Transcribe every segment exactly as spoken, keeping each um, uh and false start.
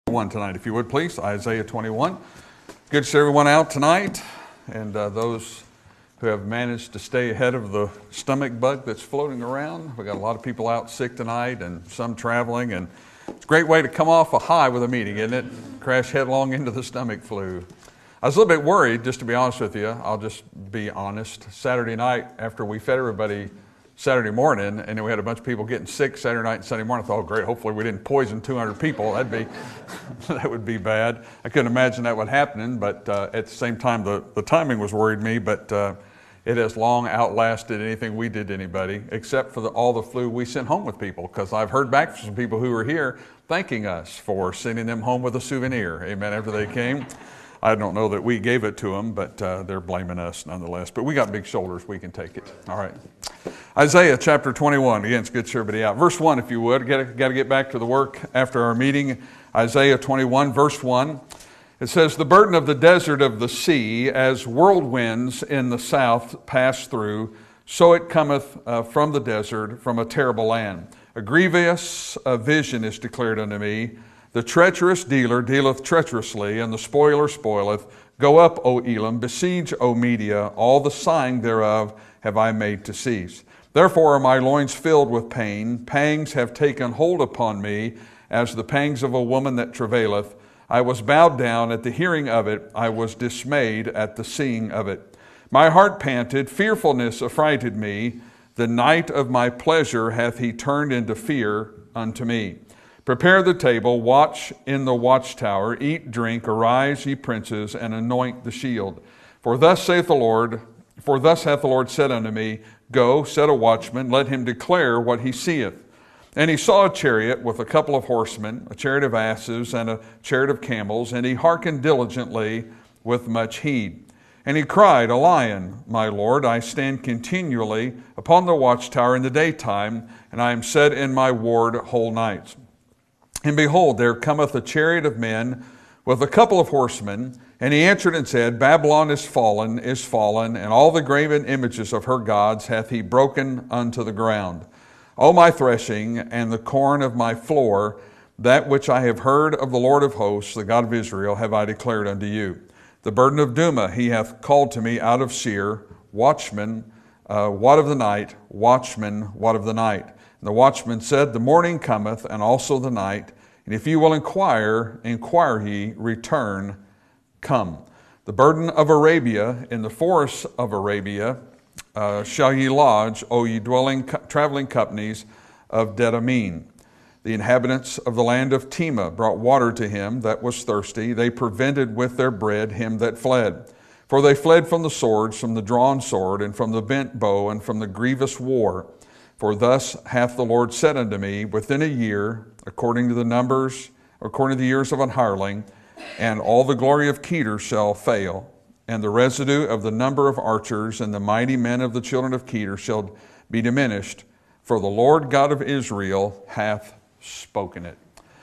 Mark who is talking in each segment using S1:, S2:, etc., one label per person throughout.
S1: One tonight, if you would please, Isaiah twenty-one. Good to see everyone out tonight, and uh, those who have managed to stay ahead of the stomach bug that's floating around. We got a lot of people out sick tonight, and some traveling, and it's a great way to come off a high with a meeting, isn't it? Crash headlong into the stomach flu. I was a little bit worried, just to be honest with you. I'll just be honest. Saturday night, after we fed everybody Saturday morning, and then we had a bunch of people getting sick Saturday night and Sunday morning. I thought, oh, great, hopefully we didn't poison two hundred people. That'd be, that would be bad. I couldn't imagine that would happen, but uh, at the same time, the, the timing was worried me, but uh, it has long outlasted anything we did to anybody, except for the, all the flu we sent home with people, because I've heard back from some people who were here thanking us for sending them home with a souvenir, amen, after they came. I don't know that we gave it to them, but uh, they're blaming us nonetheless. But we got big shoulders, we can take it. All right. Isaiah chapter twenty-one. Again, it's good to see everybody out. Verse one, if you would. Got to get back to the work after our meeting. Isaiah twenty-one, verse one. It says, "The burden of the desert of the sea, as whirlwinds in the south pass through, so it cometh uh, from the desert, from a terrible land. A grievous uh, vision is declared unto me. The treacherous dealer dealeth treacherously, and the spoiler spoileth. Go up, O Elam, besiege, O Media, all the sighing thereof have I made to cease. Therefore are my loins filled with pain, pangs have taken hold upon me, as the pangs of a woman that travaileth. I was bowed down at the hearing of it, I was dismayed at the seeing of it. My heart panted, fearfulness affrighted me, the night of my pleasure hath he turned into fear unto me. Prepare the table, watch in the watchtower, eat, drink, arise, ye princes, and anoint the shield. For thus saith the Lord, for thus hath the Lord said unto me, Go, set a watchman, let him declare what he seeth. And he saw a chariot with a couple of horsemen, a chariot of asses, and a chariot of camels, and he hearkened diligently with much heed. And he cried, A lion, my Lord, I stand continually upon the watchtower in the daytime, and I am set in my ward whole nights. And behold, there cometh a chariot of men with a couple of horsemen, and he answered and said, Babylon is fallen, is fallen, and all the graven images of her gods hath he broken unto the ground. O my threshing, and the corn of my floor, that which I have heard of the Lord of hosts, the God of Israel, have I declared unto you. The burden of Duma he hath called to me out of Seir, watchman, uh, what of the night, watchman, what of the night. And the watchman said, The morning cometh, and also the night, and if you will inquire, inquire ye, return, come. The burden of Arabia, in the forests of Arabia, uh, shall ye lodge, O ye dwelling, traveling companies of Dedamin. The inhabitants of the land of Tema brought water to him that was thirsty. They prevented with their bread him that fled. For they fled from the swords, from the drawn sword, and from the bent bow, and from the grievous war. For thus hath the Lord said unto me, Within a year, according to the numbers, according to the years of an hireling, and all the glory of Kedar shall fail, and the residue of the number of archers and the mighty men of the children of Kedar shall be diminished, for the Lord God of Israel hath spoken it."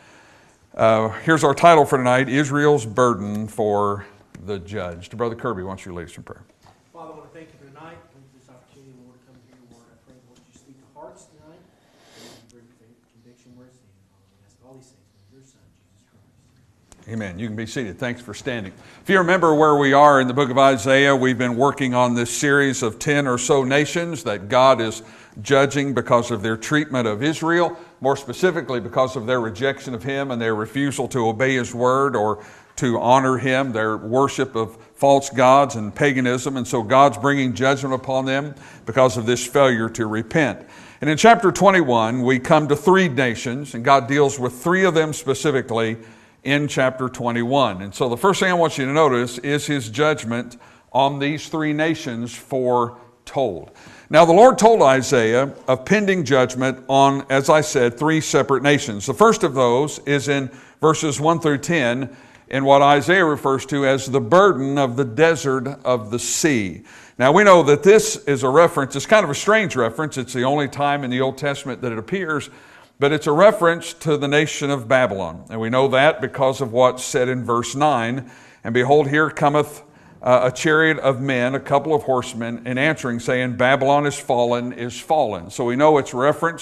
S1: Uh, here's our title for tonight, Israel's Burden for the Judged. Brother Kirby, why don't you lead us in prayer?
S2: Father, I want to thank you for tonight. Thank you for this opportunity, Lord, to come to hear your word. I pray, Lord, you speak to hearts tonight. And you bring faith, conviction where it's needed. Father, we ask all these things in your Son, Jesus Christ.
S1: Amen. You can be seated. Thanks for standing. If you remember where we are in the book of Isaiah, we've been working on this series of ten or so nations that God is judging because of their treatment of Israel, more specifically because of their rejection of Him and their refusal to obey His word or to honor Him, their worship of false gods and paganism. And so God's bringing judgment upon them because of this failure to repent. And in chapter twenty-one, we come to three nations, and God deals with three of them specifically in chapter twenty-one. And so the first thing I want you to notice is His judgment on these three nations foretold. Now, the Lord told Isaiah of pending judgment on, as I said, three separate nations. The first of those is in verses one through ten, in what Isaiah refers to as the burden of the desert of the sea. Now, we know that this is a reference, it's kind of a strange reference. It's the only time in the Old Testament that it appears, but it's a reference to the nation of Babylon. And we know that because of what's said in verse nine. And behold, here cometh Uh, a chariot of men, a couple of horsemen, and answering, saying, Babylon is fallen, is fallen. So we know it's reference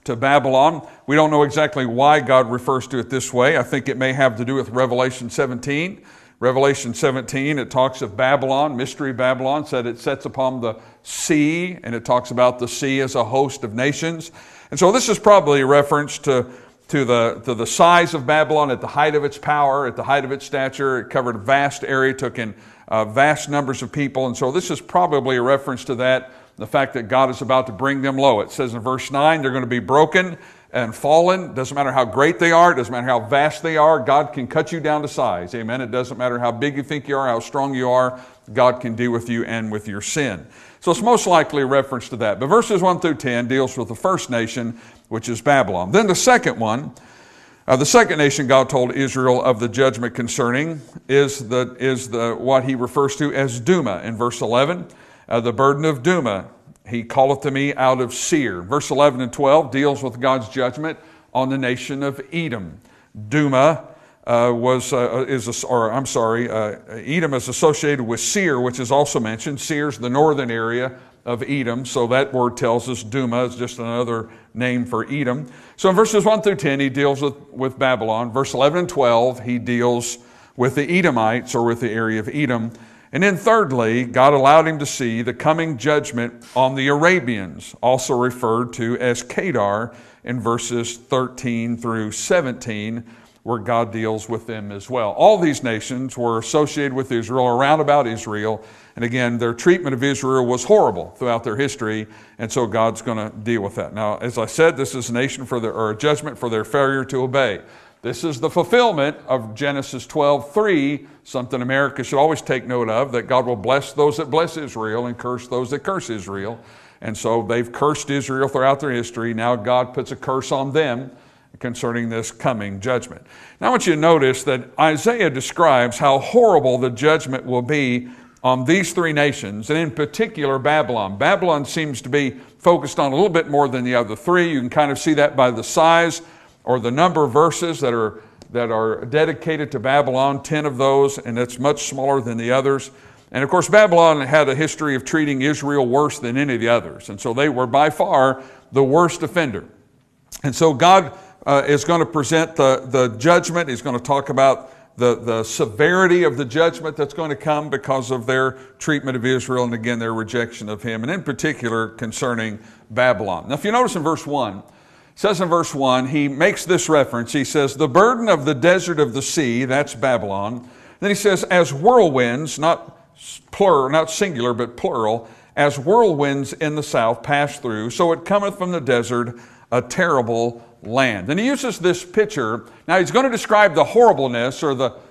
S1: to Babylon. We don't know exactly why God refers to it this way. I think it may have to do with Revelation seventeen. Revelation seventeen, it talks of Babylon, Mystery Babylon, said it sets upon the sea, and it talks about the sea as a host of nations. And so this is probably a reference to, to, the, to the size of Babylon at the height of its power, at the height of its stature. It covered a vast area, took in uh, vast numbers of people. And so this is probably a reference to that, the fact that God is about to bring them low. It says in verse nine, they're going to be broken and fallen. Doesn't matter how great they are. It doesn't matter how vast they are. God can cut you down to size. Amen. It doesn't matter how big you think you are, how strong you are. God can deal with you and with your sin. So it's most likely a reference to that. But verses one through ten deals with the first nation, which is Babylon. Then the second one, uh, the second nation God told Israel of the judgment concerning is the is the what he refers to as Duma in verse eleven. Uh, the burden of Duma. He calleth to me out of Seir. Verse eleven and twelve deals with God's judgment on the nation of Edom. Duma uh, was uh, is a, or I'm sorry, uh, Edom is associated with Seir, which is also mentioned. Seir is the northern area of Edom, so that word tells us Duma is just another name for Edom. So in verses one through ten, he deals with, with Babylon. Verse eleven and twelve, he deals with the Edomites, or with the area of Edom. And then thirdly, God allowed him to see the coming judgment on the Arabians, also referred to as Kedar in verses thirteen through seventeen, where God deals with them as well. All these nations were associated with Israel, around about Israel. And again, their treatment of Israel was horrible throughout their history. And so God's going to deal with that. Now, as I said, this is a nation for their, or a judgment for their failure to obey. This is the fulfillment of Genesis twelve three, something America should always take note of, that God will bless those that bless Israel and curse those that curse Israel. And so they've cursed Israel throughout their history. Now God puts a curse on them concerning this coming judgment. Now I want you to notice that Isaiah describes how horrible the judgment will be on these three nations, and in particular Babylon. Babylon seems to be focused on a little bit more than the other three. You can kind of see that by the size or the number of verses that are that are dedicated to Babylon, ten of those, and it's much smaller than the others. And of course, Babylon had a history of treating Israel worse than any of the others, and so they were by far the worst offender. And so God uh, is going to present the, the judgment. He's going to talk about the, the severity of the judgment that's going to come because of their treatment of Israel, and again, their rejection of him, and in particular concerning Babylon. Now, if you notice in verse one, it says in verse one, he makes this reference. He says, the burden of the desert of the sea, that's Babylon. Then he says, as whirlwinds, not plural, not singular, but plural, as whirlwinds in the south pass through, so it cometh from the desert a terrible land. And he uses this picture. Now he's going to describe the horribleness or the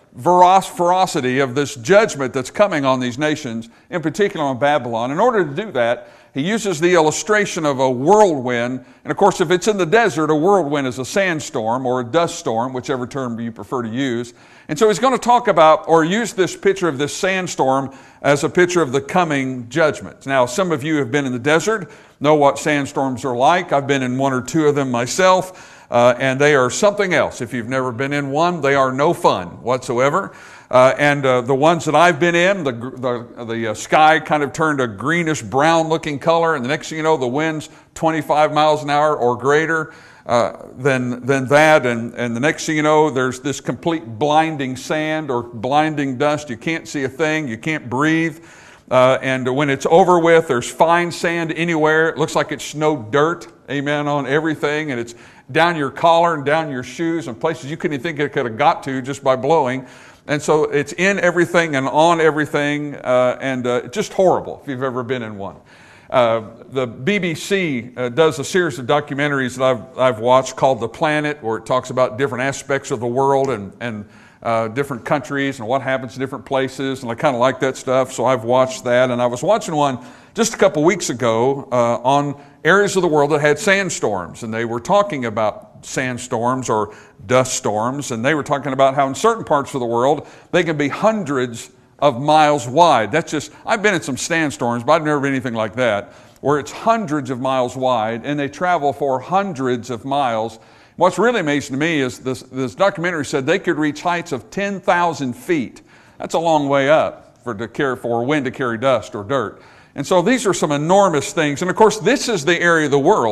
S1: ferocity of this judgment that's coming on these nations, in particular on Babylon. In order to do that, he uses the illustration of a whirlwind. And of course, if it's in the desert, a whirlwind is a sandstorm or a dust storm, whichever term you prefer to use. And so he's going to talk about or use this picture of this sandstorm as a picture of the coming judgment. Now, some of you have been in the desert, know what sandstorms are like. I've been in one or two of them myself, uh, and they are something else. If you've never been in one, they are no fun whatsoever. Uh, and uh, the ones that I've been in, the, the, the uh, sky kind of turned a greenish brown looking color, and the next thing you know, the wind's twenty-five miles an hour or greater uh, than, than that, and, and the next thing you know, there's this complete blinding sand or blinding dust. You can't see a thing, you can't breathe, uh, and when it's over with, there's fine sand anywhere. It looks like it snowed dirt, amen, on everything, and it's down your collar and down your shoes and places you couldn't even think it could have got to just by blowing. And so it's in everything and on everything, uh, and uh, just horrible if you've ever been in one. Uh, the B B C uh, does a series of documentaries that I've, I've watched called The Planet, where it talks about different aspects of the world and, and uh, different countries and what happens in different places, and I kind of like that stuff, so I've watched that. And I was watching one just a couple weeks ago uh, on areas of the world that had sandstorms, and they were talking about sandstorms or dust storms, and they were talking about how in certain parts of the world they can be hundreds of miles wide. That's just, I've been in some sandstorms, but I've never been anything like that, where it's hundreds of miles wide and they travel for hundreds of miles. What's really amazing to me is this, this documentary said they could reach heights of ten thousand feet. That's a long way up for, to carry, for wind to carry dust or dirt. And so these are some enormous things. And of course, this is the area of the world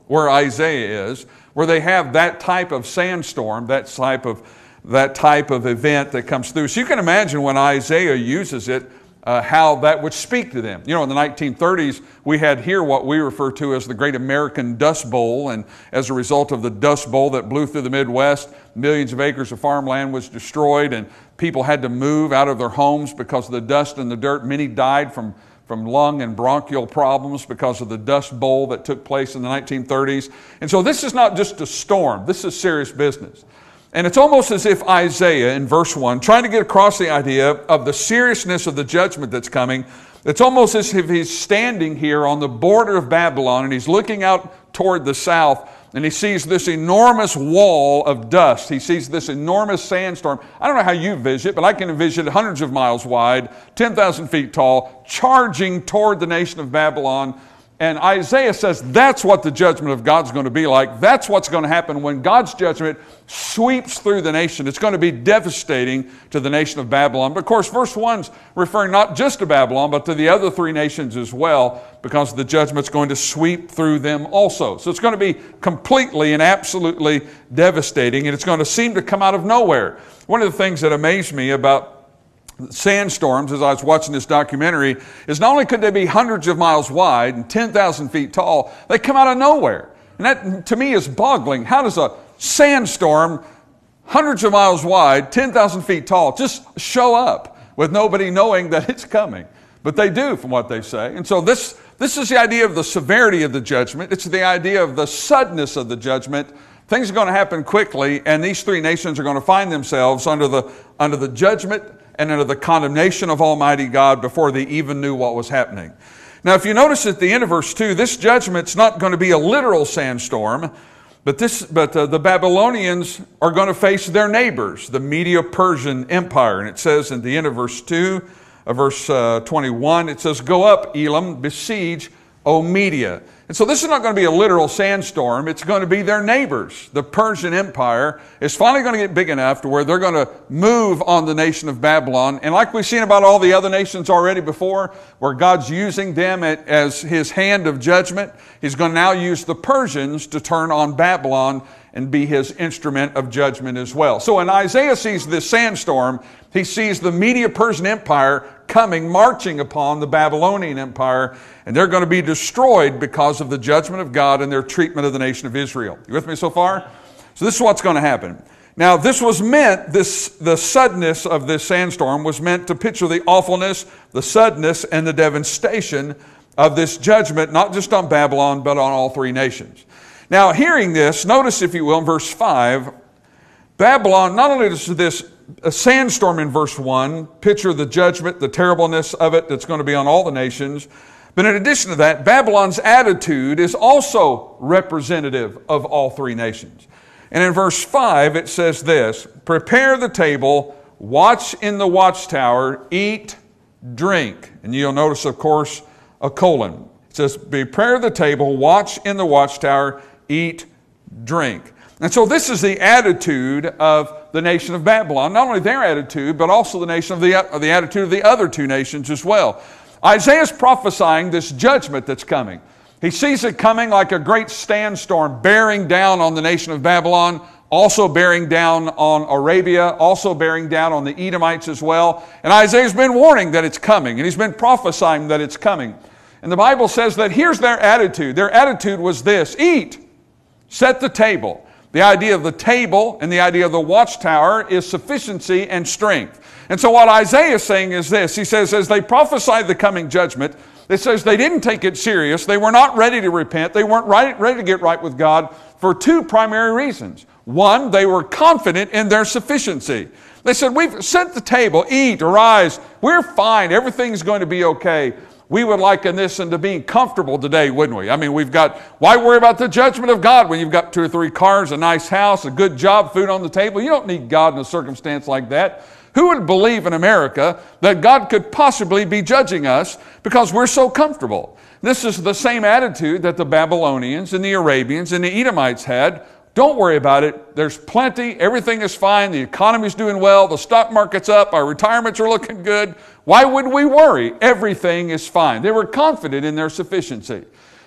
S1: where Isaiah is, where they have that type of sandstorm, that type of, that type of event that comes through. So you can imagine when Isaiah uses it, Uh, how that would speak to them. You know, in the nineteen thirties, we had here what we refer to as the Great American Dust Bowl, and as a result of the Dust Bowl that blew through the Midwest, millions of acres of farmland was destroyed, and people had to move out of their homes because of the dust and the dirt. Many died from, from lung and bronchial problems because of the Dust Bowl that took place in the nineteen thirties. And so this is not just a storm, this is serious business. And it's almost as if Isaiah, in verse one, trying to get across the idea of the seriousness of the judgment that's coming, it's almost as if he's standing here on the border of Babylon and he's looking out toward the south and he sees this enormous wall of dust. He sees this enormous sandstorm. I don't know how you envision it, but I can envision it hundreds of miles wide, ten thousand feet tall, charging toward the nation of Babylon. And Isaiah says that's what the judgment of God's going to be like. That's what's going to happen when God's judgment sweeps through the nation. It's going to be devastating to the nation of Babylon. But of course, verse one's referring not just to Babylon, but to the other three nations as well, because the judgment's going to sweep through them also. So it's going to be completely and absolutely devastating, and it's going to seem to come out of nowhere. One of the things that amazed me about sandstorms, as I was watching this documentary, is not only could they be hundreds of miles wide and ten thousand feet tall, they come out of nowhere. And that, to me, is boggling. How does a sandstorm, hundreds of miles wide, ten thousand feet tall, just show up with nobody knowing that it's coming? But they do, from what they say. And so this, this is the idea of the severity of the judgment. It's the idea of the suddenness of the judgment. Things are going to happen quickly, and these three nations are going to find themselves under the, under the judgment and under the condemnation of Almighty God before they even knew what was happening. Now, if you notice at the end of verse two, this judgment's not going to be a literal sandstorm, but, this, but uh, the Babylonians are going to face their neighbors, the Medo-Persian Empire. And it says in the end of verse two, uh, verse uh, twenty-one, it says, "Go up, Elam, besiege, O Media." And so this is not going to be a literal sandstorm. It's going to be their neighbors. The Persian Empire is finally going to get big enough to where they're going to move on the nation of Babylon. And like we've seen about all the other nations already before, where God's using them as his hand of judgment, he's going to now use the Persians to turn on Babylon and be his instrument of judgment as well. So when Isaiah sees this sandstorm, he sees the Medo-Persian Empire coming, marching upon the Babylonian Empire, and they're going to be destroyed because of the judgment of God and their treatment of the nation of Israel. You with me so far? So this is what's going to happen. Now, this was meant, this the suddenness of this sandstorm was meant to picture the awfulness, the suddenness, and the devastation of this judgment, not just on Babylon, but on all three nations. Now, hearing this, notice, if you will, in verse five, Babylon, not only does this a sandstorm in verse one picture the judgment, the terribleness of it that's going to be on all the nations, but in addition to that, Babylon's attitude is also representative of all three nations. And in verse five, it says this: "Prepare the table, watch in the watchtower, eat, drink." And you'll notice, of course, a colon. It says, "Prepare the table, watch in the watchtower, eat, drink." And so this is the attitude of the nation of Babylon. Not only their attitude, but also the nation of the, of the attitude of the other two nations as well. Isaiah's prophesying this judgment that's coming. He sees it coming like a great sandstorm bearing down on the nation of Babylon, also bearing down on Arabia, also bearing down on the Edomites as well. And Isaiah's been warning that it's coming, and he's been prophesying that it's coming. And the Bible says that here's their attitude. Their attitude was this: eat, set the table. The idea of the table and the idea of the watchtower is sufficiency and strength. And so what Isaiah is saying is this. He says, as they prophesied the coming judgment, it says they didn't take it serious. They were not ready to repent. They weren't right, ready to get right with God for two primary reasons. One, they were confident in their sufficiency. They said, we've set the table, eat, arise. We're fine. Everything's going to be okay. We would liken this into being comfortable today, wouldn't we? I mean, we've got, why worry about the judgment of God when you've got two or three cars, a nice house, a good job, food on the table? You don't need God in a circumstance like that. Who would believe in America that God could possibly be judging us because we're so comfortable? This is the same attitude that the Babylonians and the Arabians and the Edomites had. Don't worry about it. There's plenty. Everything is fine. The economy's doing well. The stock market's up. Our retirements are looking good. Why would we worry? Everything is fine. They were confident in their sufficiency.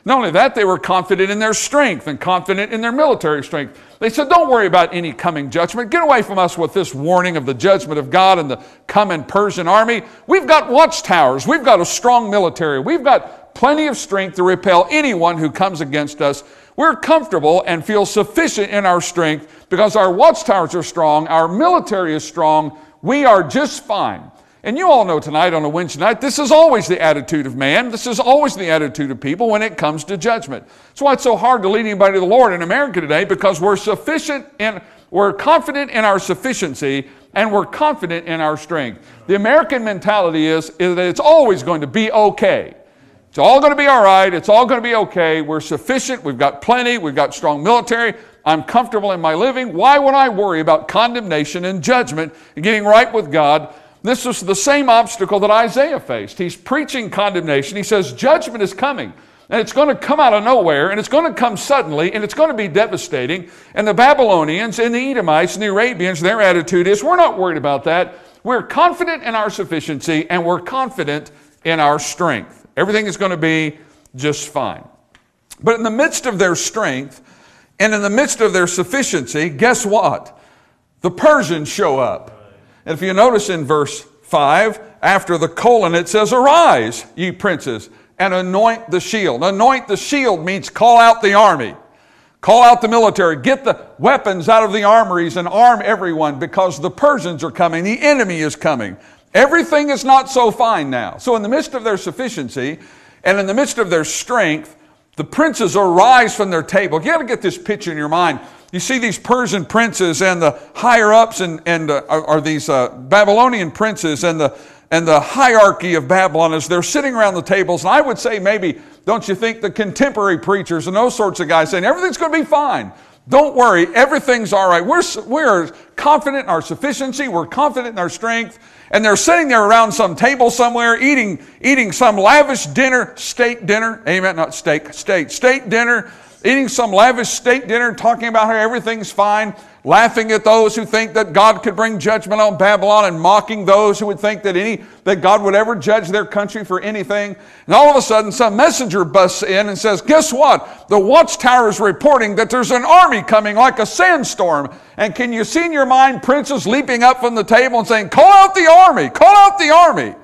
S1: Not only that, they were confident in their strength and confident in their military strength. They said, don't worry about any coming judgment. Get away from us with this warning of the judgment of God and the coming Persian army. We've got watchtowers. We've got a strong military. We've got plenty of strength to repel anyone who comes against us. We're comfortable and feel sufficient in our strength because our watchtowers are strong. Our military is strong. We are just fine. And you all know tonight on a Wednesday night, this is always the attitude of man. This is always the attitude of people when it comes to judgment. That's why it's so hard to lead anybody to the Lord in America today, because we're sufficient in, we're confident in our sufficiency and we're confident in our strength. The American mentality is, is that it's always going to be okay. It's all going to be all right. It's all going to be okay. We're sufficient. We've got plenty. We've got strong military. I'm comfortable in my living. Why would I worry about condemnation and judgment and getting right with God? This is the same obstacle that Isaiah faced. He's preaching condemnation. He says judgment is coming, and it's going to come out of nowhere, and it's going to come suddenly, and it's going to be devastating. And the Babylonians and the Edomites and the Arabians, their attitude is, we're not worried about that. We're confident in our sufficiency, and we're confident in our strength. Everything is going to be just fine. But in the midst of their strength, and in the midst of their sufficiency, guess what? The Persians show up. And if you notice in verse five, after the colon, it says, arise, ye princes, and anoint the shield. Anoint the shield means call out the army. Call out the military. Get the weapons out of the armories and arm everyone, because the Persians are coming. The enemy is coming. Everything is not so fine now. So in the midst of their sufficiency and in the midst of their strength, the princes arise from their table. You got to get this picture in your mind. You see these Persian princes and the higher-ups and, and uh, are, are these uh, Babylonian princes and the, and the hierarchy of Babylon as they're sitting around the tables. And I would say maybe, don't you think, the contemporary preachers and those sorts of guys saying, everything's going to be fine. Don't worry, everything's all right. We're, we're confident in our sufficiency. We're confident in our strength. And they're sitting there around some table somewhere eating, eating some lavish dinner, state dinner. Amen, not steak, state, state dinner. Eating some lavish state dinner, talking about how everything's fine, laughing at those who think that God could bring judgment on Babylon, and mocking those who would think that any that God would ever judge their country for anything. And all of a sudden, some messenger busts in and says, guess what? The watchtower is reporting that there's an army coming like a sandstorm. And can you see in your mind princes leaping up from the table and saying, call out the army, call out the army.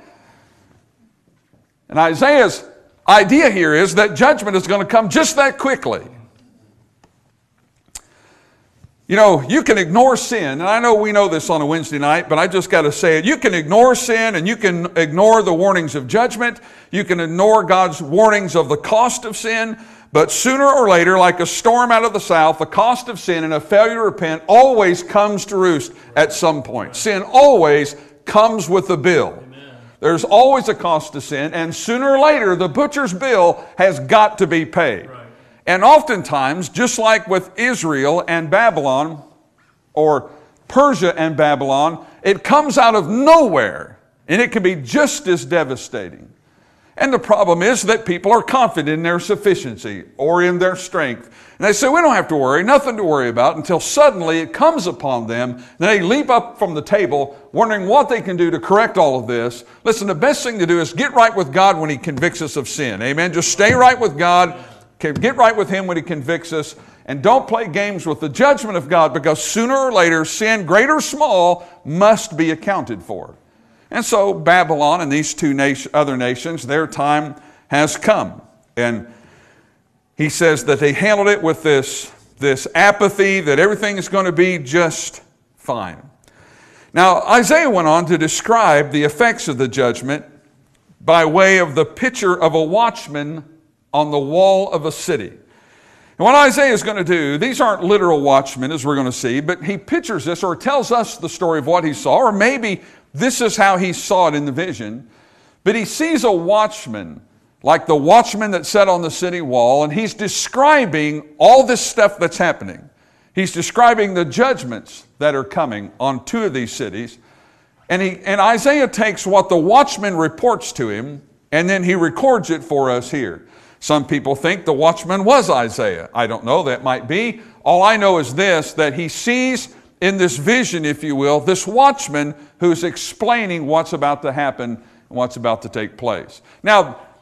S1: And Isaiah's idea here is that judgment is going to come just that quickly. You know, you can ignore sin, and I know we know this on a Wednesday night, but I just got to say it. You can ignore sin, and you can ignore the warnings of judgment. You can ignore God's warnings of the cost of sin, but sooner or later, like a storm out of the south, the cost of sin and a failure to repent always comes to roost at some point. Sin always comes with a bill. There's always a cost to sin, and sooner or later, the butcher's bill has got to be paid. Right. And oftentimes, just like with Israel and Babylon, or Persia and Babylon, it comes out of nowhere, and it can be just as devastating. And the problem is that people are confident in their sufficiency or in their strength. And they say, we don't have to worry, nothing to worry about, until suddenly it comes upon them. And they leap up from the table, wondering what they can do to correct all of this. Listen, the best thing to do is get right with God when He convicts us of sin. Amen? Just stay right with God. Get right with Him when He convicts us. And don't play games with the judgment of God, because sooner or later, sin, great or small, must be accounted for. And so Babylon and these two nation, other nations, their time has come. And he says that they handled it with this, this apathy, that everything is going to be just fine. Now, Isaiah went on to describe the effects of the judgment by way of the picture of a watchman on the wall of a city. And what Isaiah is going to do, these aren't literal watchmen, as we're going to see, but he pictures this or tells us the story of what he saw, or maybe this is how he saw it in the vision. But he sees a watchman, like the watchman that sat on the city wall, and he's describing all this stuff that's happening. He's describing the judgments that are coming on two of these cities. And, he, and Isaiah takes what the watchman reports to him, and then he records it for us here. Some people think the watchman was Isaiah. I don't know, that might be. All I know is this, that he sees in this vision, if you will, this watchman who's explaining what's about to happen and what's about to take place. Now,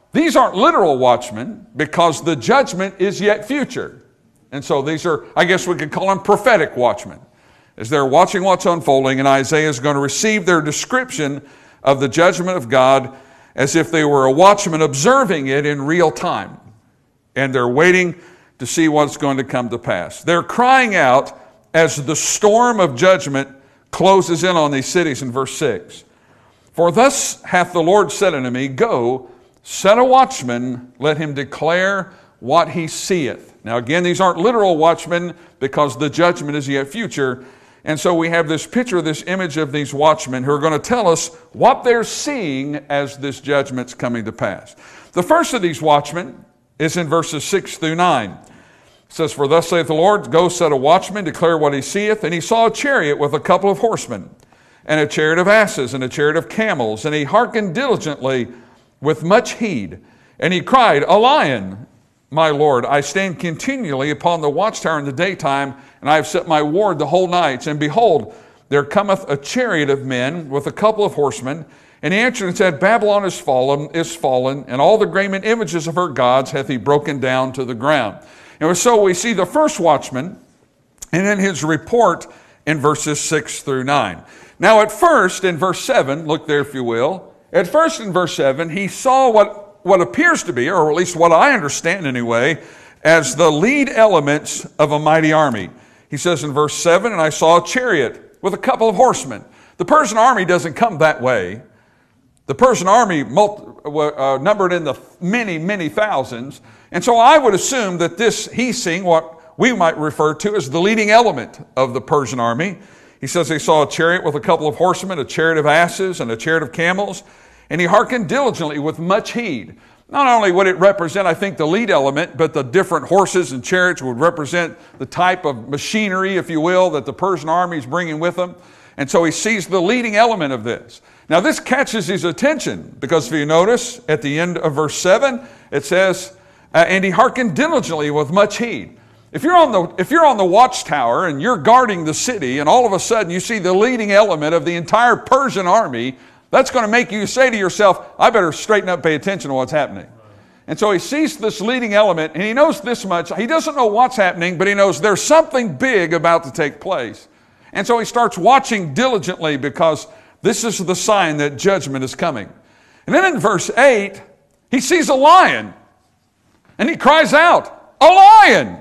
S1: these aren't literal watchmen because the judgment is yet future. And so these are, I guess we could call them prophetic watchmen. As they're watching what's unfolding, and Isaiah is going to receive their description of the judgment of God as if they were a watchman observing it in real time. And they're waiting to see what's going to come to pass. They're crying out as the storm of judgment closes in on these cities in verse six. For thus hath the Lord said unto me, Go, set a watchman, let him declare what he seeth. Now again, these aren't literal watchmen because the judgment is yet future. And so we have this picture, this image of these watchmen who are going to tell us what they're seeing as this judgment's coming to pass. The first of these watchmen is in verses six through nine. It says, For thus saith the Lord, Go set a watchman, declare what he seeth. And he saw a chariot with a couple of horsemen, and a chariot of asses, and a chariot of camels. And he hearkened diligently with much heed. And he cried, A lion, my Lord, I stand continually upon the watchtower in the daytime, and I have set my ward the whole nights. And behold, there cometh a chariot of men with a couple of horsemen. And he answered and said, Babylon is fallen, is fallen, and all the graven images of her gods hath he broken down to the ground. And so we see the first watchman, and then his report in verses six through nine. Now at first, in verse seven, look there if you will, at first in verse seven, he saw what, what appears to be, or at least what I understand anyway, as the lead elements of a mighty army. He says in verse seven, And I saw a chariot with a couple of horsemen. The Persian army doesn't come that way. The Persian army multi, uh, numbered in the many, many thousands. And so I would assume that this, he's seeing what we might refer to as the leading element of the Persian army. He says he saw a chariot with a couple of horsemen, a chariot of asses, and a chariot of camels. And he hearkened diligently with much heed. Not only would it represent, I think, the lead element, but the different horses and chariots would represent the type of machinery, if you will, that the Persian army is bringing with them. And so he sees the leading element of this. Now this catches his attention because if you notice at the end of verse seven, it says, uh, and he hearkened diligently with much heed. If you're on the, if you're on the watchtower and you're guarding the city and all of a sudden you see the leading element of the entire Persian army, that's going to make you say to yourself, I better straighten up, pay attention to what's happening. And so he sees this leading element and he knows this much. He doesn't know what's happening, but he knows there's something big about to take place. And so he starts watching diligently because this is the sign that judgment is coming. And then in verse eight, he sees a lion and he cries out, A lion!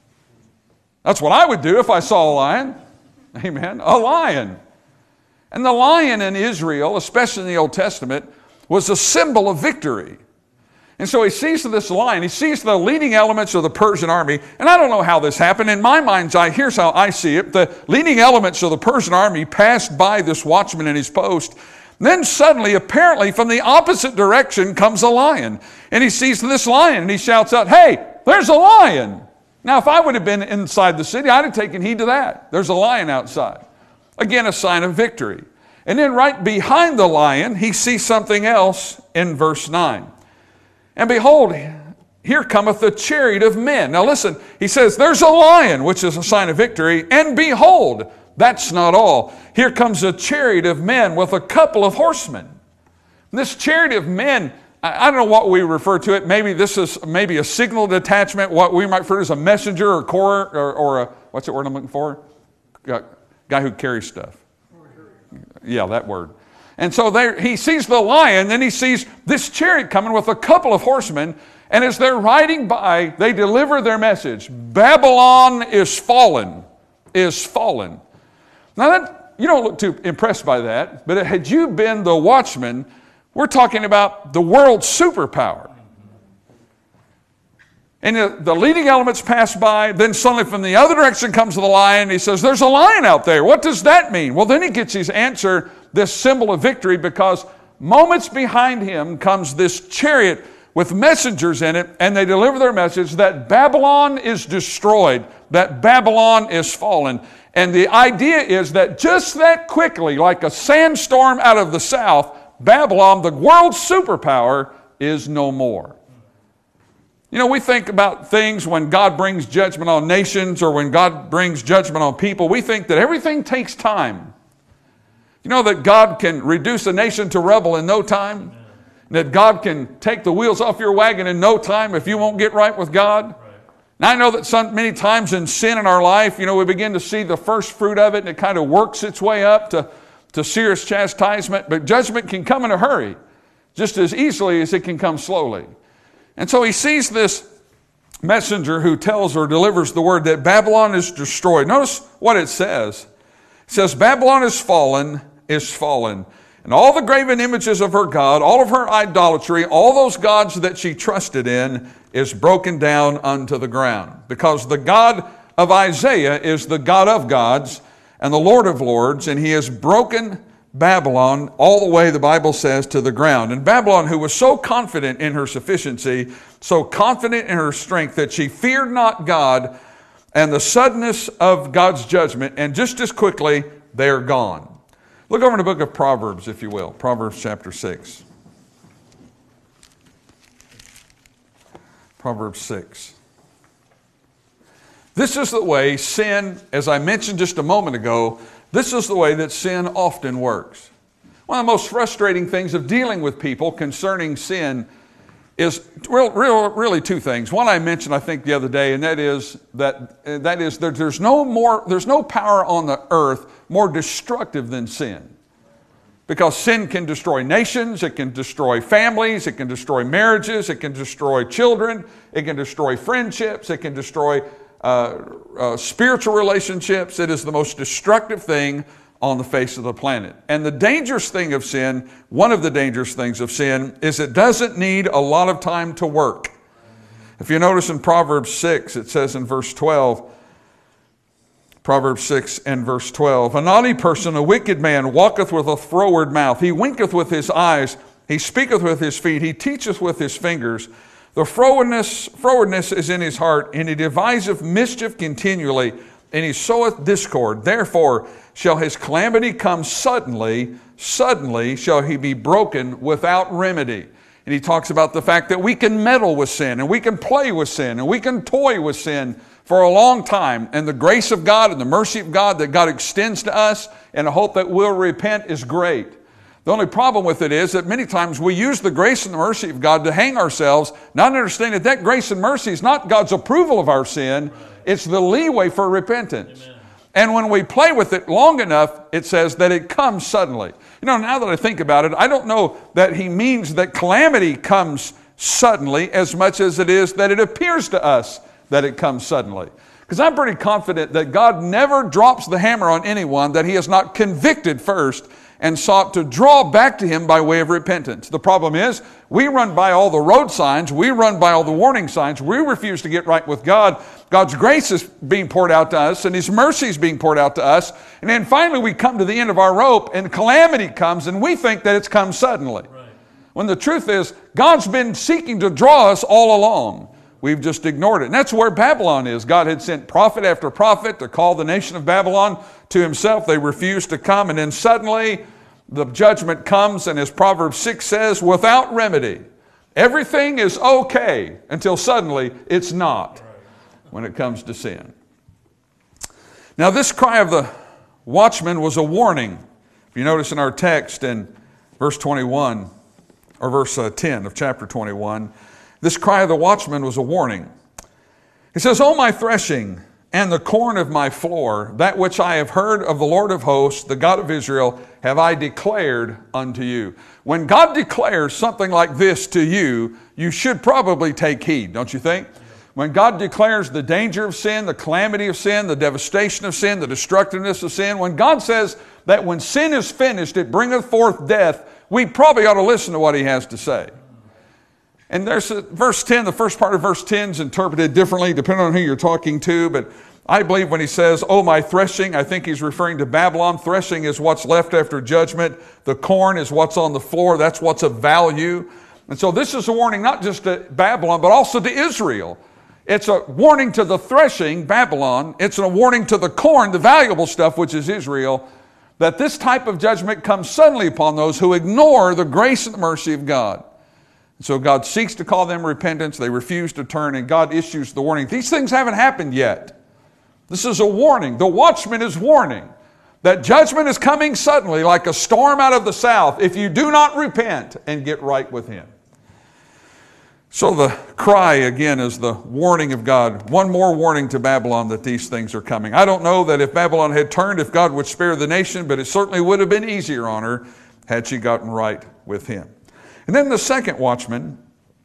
S1: That's what I would do if I saw a lion. Amen. A lion. And the lion in Israel, especially in the Old Testament, was a symbol of victory. And so he sees this lion, he sees the leading elements of the Persian army, and I don't know how this happened. In my mind's eye, here's how I see it. The leading elements of the Persian army passed by this watchman in his post. And then suddenly, apparently from the opposite direction comes a lion. And he sees this lion and he shouts out, Hey, there's a lion. Now, if I would have been inside the city, I'd have taken heed to that. There's a lion outside. Again, a sign of victory. And then right behind the lion, he sees something else in verse nine. And behold, here cometh the chariot of men. Now listen, he says, there's a lion, which is a sign of victory. And behold, that's not all. Here comes a chariot of men with a couple of horsemen. And this chariot of men, I don't know what we refer to it. Maybe this is maybe a signal detachment, what we might refer to as a messenger or courier, or, or a, what's the word I'm looking for? Guy who carries stuff. Yeah, that word. And so there, he sees the lion, then he sees this chariot coming with a couple of horsemen, and as they're riding by, they deliver their message. Babylon is fallen, is fallen. Now, that, you don't look too impressed by that, but had you been the watchman, we're talking about the world's superpower. And the, the leading elements pass by, then suddenly from the other direction comes the lion. He says, there's a lion out there. What does that mean? Well, then he gets his answer, this symbol of victory, because moments behind him comes this chariot with messengers in it, and they deliver their message that Babylon is destroyed, that Babylon is fallen. And the idea is that just that quickly, like a sandstorm out of the south, Babylon, the world's superpower, is no more. You know, we think about things when God brings judgment on nations or when God brings judgment on people, we think that everything takes time. You know that God can reduce a nation to rubble in no time? and that God can take the wheels off your wagon in no time if you won't get right with God. Right. Now, I know that some, many times in sin in our life, you know, we begin to see the first fruit of it, and it kind of works its way up to, to serious chastisement, but judgment can come in a hurry, just as easily as it can come slowly. And so he sees this messenger who tells or delivers the word that Babylon is destroyed. Notice what it says. It says, Babylon is fallen, is fallen. And all the graven images of her God, all of her idolatry, all those gods that she trusted in is broken down unto the ground. Because the God of Isaiah is the God of gods and the Lord of lords, and he has broken Babylon all the way, the Bible says, to the ground. And Babylon, who was so confident in her sufficiency, so confident in her strength that she feared not God and the suddenness of God's judgment, and just as quickly, they are gone. Look over in the book of Proverbs, if you will. Proverbs chapter six. Proverbs six. This is the way sin, as I mentioned just a moment ago, this is the way that sin often works. One of the most frustrating things of dealing with people concerning sin is real, real, really two things. One I mentioned, I think, the other day, and that is that that is that there's no more, there's no power on the earth more destructive than sin. Because sin can destroy nations, it can destroy families, it can destroy marriages, it can destroy children, it can destroy friendships, it can destroy uh, uh, spiritual relationships. It is the most destructive thing on the face of the planet. And the dangerous thing of sin, one of the dangerous things of sin, is it doesn't need a lot of time to work. If you notice in Proverbs six, it says in verse twelve, Proverbs six and verse twelve, a naughty person, a wicked man, walketh with a froward mouth. He winketh with his eyes, he speaketh with his feet, he teacheth with his fingers. The frowardness, frowardness is in his heart, and he deviseth mischief continually, and he soweth discord. Therefore shall his calamity come suddenly, suddenly shall he be broken without remedy. And he talks about the fact that we can meddle with sin, and we can play with sin, and we can toy with sin for a long time. And the grace of God and the mercy of God that God extends to us and a hope that we'll repent is great. The only problem with it is that many times we use the grace and the mercy of God to hang ourselves, not understanding that that grace and mercy is not God's approval of our sin, it's the leeway for repentance. Amen. And when we play with it long enough, it says that it comes suddenly. You know, now that I think about it, I don't know that he means that calamity comes suddenly as much as it is that it appears to us that it comes suddenly. Because I'm pretty confident that God never drops the hammer on anyone that he has not convicted first and sought to draw back to him by way of repentance. The problem is, we run by all the road signs, we run by all the warning signs, we refuse to get right with God. God's grace is being poured out to us, and his mercy is being poured out to us, and then finally we come to the end of our rope, and calamity comes, and we think that it's come suddenly. Right. When the truth is, God's been seeking to draw us all along. We've just ignored it. And that's where Babylon is. God had sent prophet after prophet to call the nation of Babylon to himself. They refused to come. And then suddenly the judgment comes, and as Proverbs six says, without remedy. Everything is okay until suddenly it's not when it comes to sin. Now this cry of the watchman was a warning. If you notice in our text in verse twenty-one, or verse ten of chapter twenty-one, this cry of the watchman was a warning. He says, O my threshing and the corn of my floor, that which I have heard of the Lord of hosts, the God of Israel, have I declared unto you. When God declares something like this to you, you should probably take heed, don't you think? When God declares the danger of sin, the calamity of sin, the devastation of sin, the destructiveness of sin, when God says that when sin is finished, it bringeth forth death, we probably ought to listen to what he has to say. And there's a, verse ten, the first part of verse ten is interpreted differently depending on who you're talking to, but I believe when he says, oh, my threshing, I think he's referring to Babylon. Threshing is what's left after judgment. The corn is what's on the floor. That's what's of value. And so this is a warning not just to Babylon, but also to Israel. It's a warning to the threshing, Babylon. It's a warning to the corn, the valuable stuff, which is Israel, that this type of judgment comes suddenly upon those who ignore the grace and the mercy of God. And so God seeks to call them repentance. They refuse to turn, and God issues the warning. These things haven't happened yet. This is a warning. The watchman is warning that judgment is coming suddenly like a storm out of the south if you do not repent and get right with Him. So the cry again is the warning of God. One more warning to Babylon that these things are coming. I don't know that if Babylon had turned, if God would spare the nation, but it certainly would have been easier on her had she gotten right with Him. And then the second watchman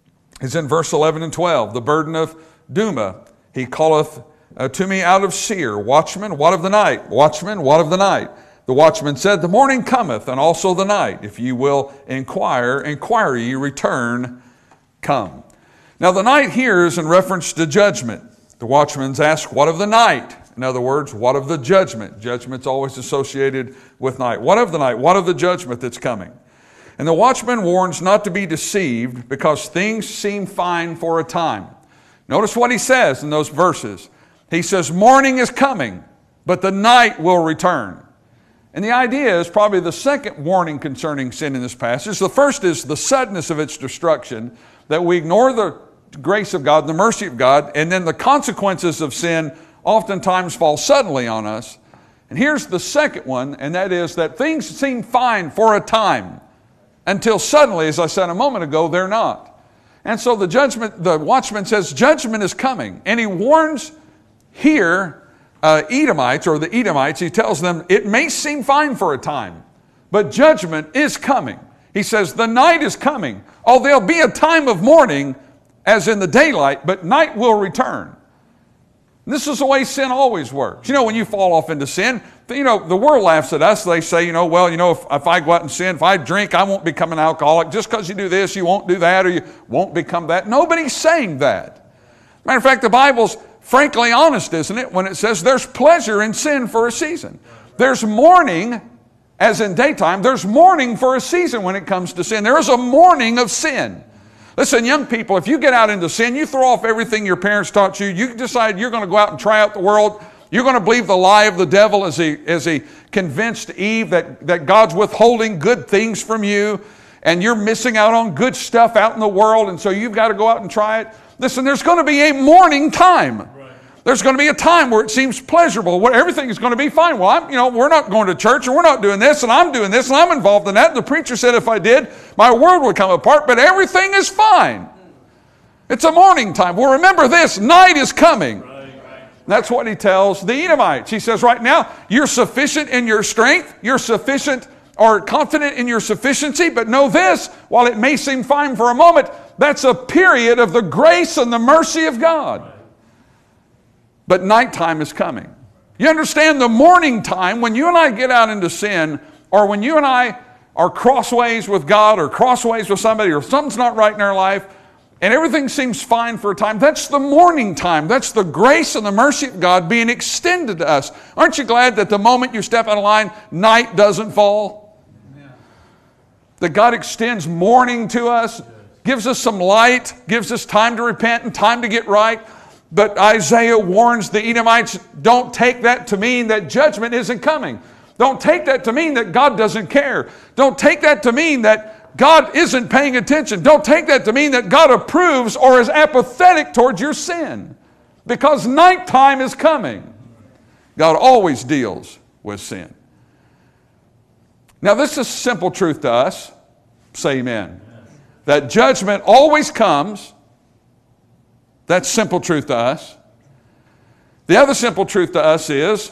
S1: is in verse eleven and twelve, the burden of Duma. He calleth uh, to me out of Seir, watchman, what of the night? Watchman, what of the night? The watchman said, the morning cometh, and also the night. If ye will inquire, inquire ye, return, come. Now the night here is in reference to judgment. The watchman's asked, what of the night? In other words, what of the judgment? Judgment's always associated with night. What of the night? What of the judgment that's coming? And the watchman warns not to be deceived because things seem fine for a time. Notice what he says in those verses. He says, morning is coming, but the night will return. And the idea is probably the second warning concerning sin in this passage. The first is the suddenness of its destruction, that we ignore the grace of God, the mercy of God, and then the consequences of sin oftentimes fall suddenly on us. And here's the second one, and that is that things seem fine for a time until suddenly, as I said a moment ago, they're not. And so the judgment, the watchman says, judgment is coming. And he warns here uh, Edomites, or the Edomites, he tells them, it may seem fine for a time, but judgment is coming. He says, the night is coming. Oh, there'll be a time of mourning as in the daylight, but night will return. This is the way sin always works. You know, when you fall off into sin, you know, the world laughs at us. They say, you know, well, you know, if, if I go out and sin, if I drink, I won't become an alcoholic. Just because you do this, you won't do that, or you won't become that. Nobody's saying that. Matter of fact, the Bible's frankly honest, isn't it, when it says there's pleasure in sin for a season. There's mourning, as in daytime, there's mourning for a season when it comes to sin. There is a mourning of sin. Listen, young people, if you get out into sin, you throw off everything your parents taught you, you decide you're going to go out and try out the world, you're going to believe the lie of the devil as he, as he convinced Eve that, that God's withholding good things from you, and you're missing out on good stuff out in the world, and so you've got to go out and try it. Listen, there's going to be a mourning time. There's going to be a time where it seems pleasurable, where everything is going to be fine. Well, I'm, you know, we're not going to church, and we're not doing this, and I'm doing this, and I'm involved in that. And the preacher said if I did, my world would come apart, but everything is fine. It's a morning time. Well, remember this, night is coming. Right, right. That's what he tells the Edomites. He says right now, you're sufficient in your strength, you're sufficient or confident in your sufficiency, but know this, while it may seem fine for a moment, that's a period of the grace and the mercy of God. Right. But nighttime is coming. You understand, the morning time, when you and I get out into sin, or when you and I are crossways with God, or crossways with somebody, or something's not right in our life, and everything seems fine for a time, that's the morning time. That's the grace and the mercy of God being extended to us. Aren't you glad that the moment you step out of line, night doesn't fall? Yeah. That God extends morning to us, gives us some light, gives us time to repent and time to get right. But Isaiah warns the Edomites, don't take that to mean that judgment isn't coming. Don't take that to mean that God doesn't care. Don't take that to mean that God isn't paying attention. Don't take that to mean that God approves or is apathetic towards your sin. Because nighttime is coming. God always deals with sin. Now this is simple truth to us. Say amen. That judgment always comes. That's simple truth to us. The other simple truth to us is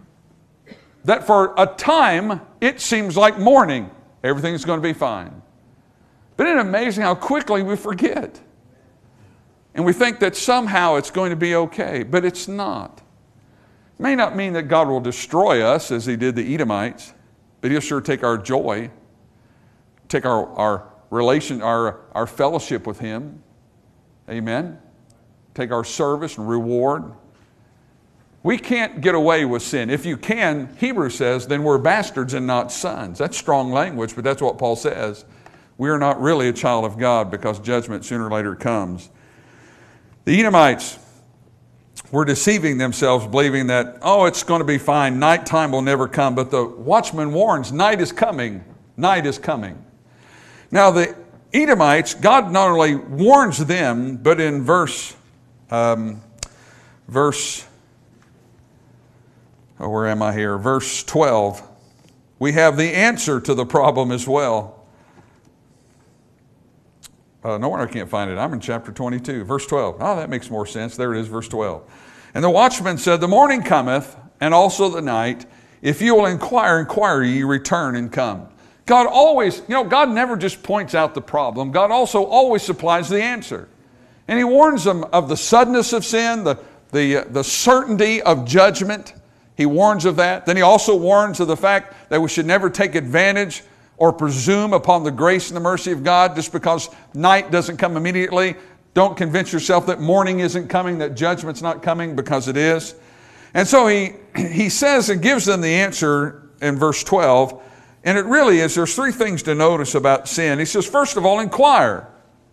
S1: that for a time, it seems like morning. Everything's going to be fine. But isn't it amazing how quickly we forget? And we think that somehow it's going to be okay, but it's not. It may not mean that God will destroy us as He did the Edomites, but He'll sure take our joy, take our, our relation, our, our fellowship with Him. Amen? Take our service and reward. We can't get away with sin. If you can, Hebrews says, then we're bastards and not sons. That's strong language, but that's what Paul says. We are not really a child of God because judgment sooner or later comes. The Edomites were deceiving themselves, believing that, oh, it's going to be fine. Nighttime will never come. But the watchman warns, night is coming. Night is coming. Now the Edomites, God not only warns them, but in verse Um, verse Oh, where am I here? Verse twelve. We have the answer to the problem as well. Uh, no wonder I can't find it. I'm in chapter twenty-two, verse twelve. Oh, that makes more sense. There it is, verse twelve. And the watchman said, the morning cometh, and also the night. If you will inquire, inquire ye, return and come. God always, you know, God never just points out the problem. God also always supplies the answer. And he warns them of the suddenness of sin, the, the, uh, the certainty of judgment. He warns of that. Then he also warns of the fact that we should never take advantage or presume upon the grace and the mercy of God just because night doesn't come immediately. Don't convince yourself that morning isn't coming, that judgment's not coming, because it is. And so he, he says and gives them the answer in verse twelve. And it really is, there's three things to notice about sin. He says, first of all, inquire.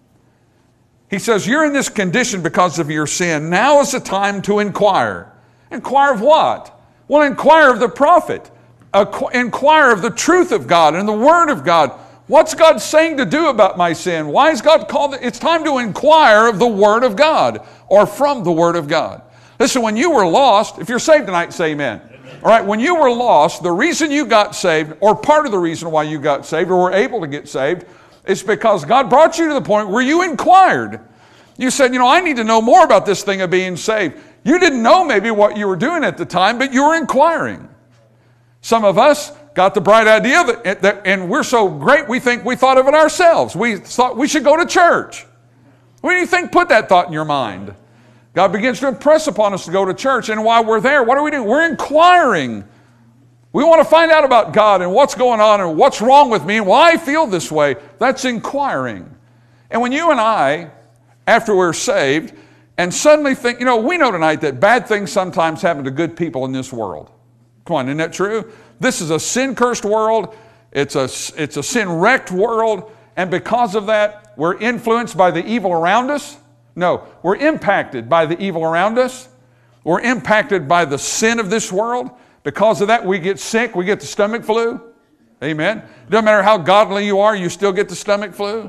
S1: He says, you're in this condition because of your sin. Now is the time to inquire. Inquire of what? Well, inquire of the prophet. Inquire of the truth of God and the Word of God. What's God saying to do about my sin? Why is God called? It's time to inquire of the Word of God or from the Word of God. Listen, when you were lost, if you're saved tonight, say amen. Amen. All right, when you were lost, the reason you got saved, or part of the reason why you got saved or were able to get saved, is because God brought you to the point where you inquired. You said, you know, I need to know more about this thing of being saved. You didn't know maybe what you were doing at the time, but you were inquiring. Some of us got the bright idea that, that, and we're so great we think we thought of it ourselves. We thought we should go to church. What do you think put that thought in your mind? God begins to impress upon us to go to church, and while we're there, what are we doing? We're inquiring. We want to find out about God and what's going on and what's wrong with me and why I feel this way. That's inquiring. And when you and I, after we're saved, and suddenly think, you know, we know tonight that bad things sometimes happen to good people in this world. Come on, isn't that true? This is a sin-cursed world. It's a, it's a sin-wrecked world. And because of that, we're influenced by the evil around us. No, we're impacted by the evil around us. We're impacted by the sin of this world. Because of that, we get sick. We get the stomach flu. Amen. It doesn't matter how godly you are, you still get the stomach flu.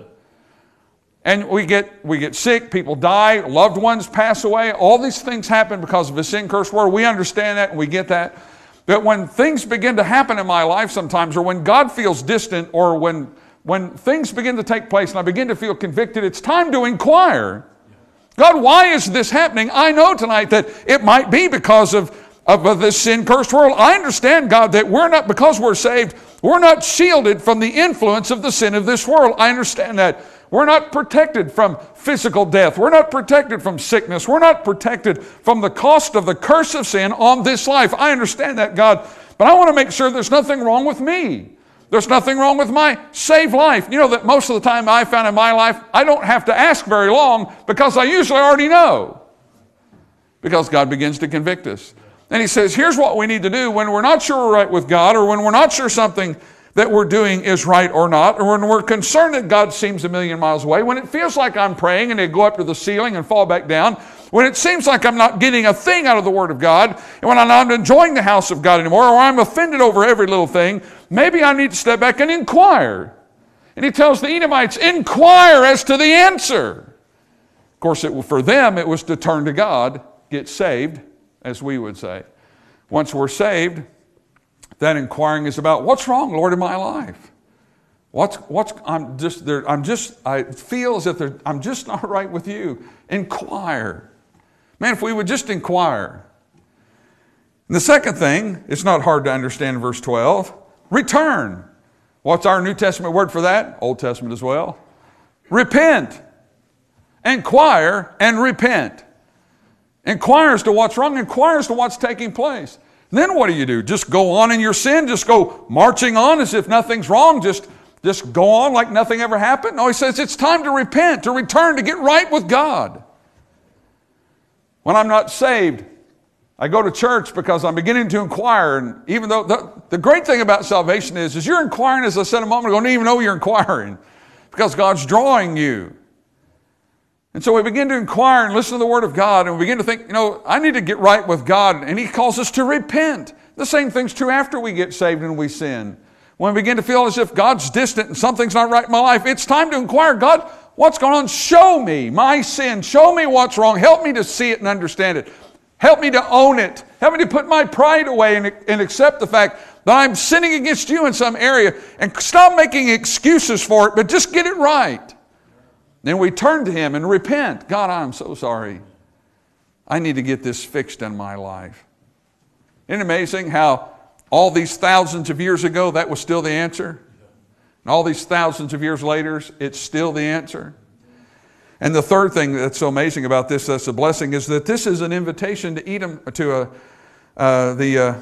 S1: And we get, we get sick. People die. Loved ones pass away. All these things happen because of a sin-cursed world. We understand that and we get that. But when things begin to happen in my life sometimes, or when God feels distant, or when, when things begin to take place and I begin to feel convicted, it's time to inquire. God, why is this happening? I know tonight that it might be because of, of, of this sin-cursed world. I understand, God, that we're not, because we're saved, we're not shielded from the influence of the sin of this world. I understand that. We're not protected from physical death. We're not protected from sickness. We're not protected from the cost of the curse of sin on this life. I understand that, God, but I want to make sure there's nothing wrong with me. There's nothing wrong with my saved life. You know that most of the time I found in my life, I don't have to ask very long because I usually already know. Because God begins to convict us. And he says, here's what we need to do when we're not sure we're right with God, or when we're not sure something that we're doing is right or not, or when we're concerned that God seems a million miles away, when it feels like I'm praying and they go up to the ceiling and fall back down, when it seems like I'm not getting a thing out of the Word of God, and when I'm not enjoying the house of God anymore, or I'm offended over every little thing, maybe I need to step back and inquire. And he tells the Edomites, inquire as to the answer. Of course, it, for them, it was to turn to God, get saved, as we would say. Once we're saved, that inquiring is about, what's wrong, Lord, in my life? What's, what's, I'm just, there, I'm just, I feel as if there, I'm just not right with you. Inquire. Man, if we would just inquire. And the second thing, it's not hard to understand in verse twelve, return. What's our New Testament word for that? Old Testament as well. Repent. Inquire and repent. Inquire as to what's wrong. Inquire as to what's taking place. Then what do you do? Just go on in your sin? Just go marching on as if nothing's wrong? Just, just go on like nothing ever happened? No, he says it's time to repent, to return, to get right with God. When I'm not saved, I go to church because I'm beginning to inquire. And even though the, the great thing about salvation is, is you're inquiring, as I said a moment ago, you don't even know you're inquiring because God's drawing you. And so we begin to inquire and listen to the Word of God, and we begin to think, you know, I need to get right with God, and he calls us to repent. The same thing's true after we get saved and we sin. When we begin to feel as if God's distant and something's not right in my life, it's time to inquire, God, what's going on? Show me my sin. Show me what's wrong. Help me to see it and understand it. Help me to own it. Help me to put my pride away and, and accept the fact that I'm sinning against you in some area, and stop making excuses for it, but just get it right. Then we turn to Him and repent. God, I'm so sorry. I need to get this fixed in my life. Isn't it amazing how all these thousands of years ago that was still the answer? And all these thousands of years later, it's still the answer? And the third thing that's so amazing about this, that's a blessing, is that this is an invitation to Edom, to uh, uh, the uh,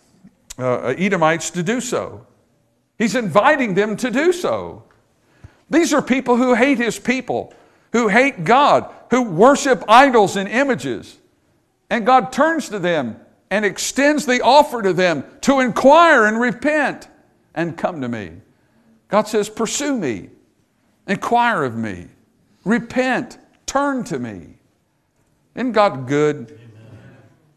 S1: uh, Edomites to do so. He's inviting them to do so. These are people who hate His people, who hate God, who worship idols and images. And God turns to them and extends the offer to them to inquire and repent and come to me. God says, pursue me, inquire of me, repent, turn to me. Isn't God good? Amen.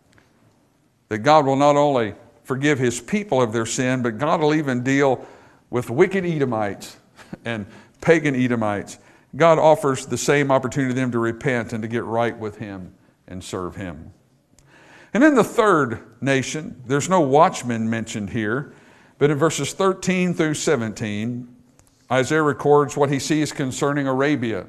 S1: That God will not only forgive His people of their sin, but God will even deal with wicked Edomites and pagan Edomites. God offers the same opportunity to them to repent and to get right with Him and serve Him. And in the third nation, there's no watchman mentioned here, but in verses thirteen through seventeen, Isaiah records what he sees concerning Arabia.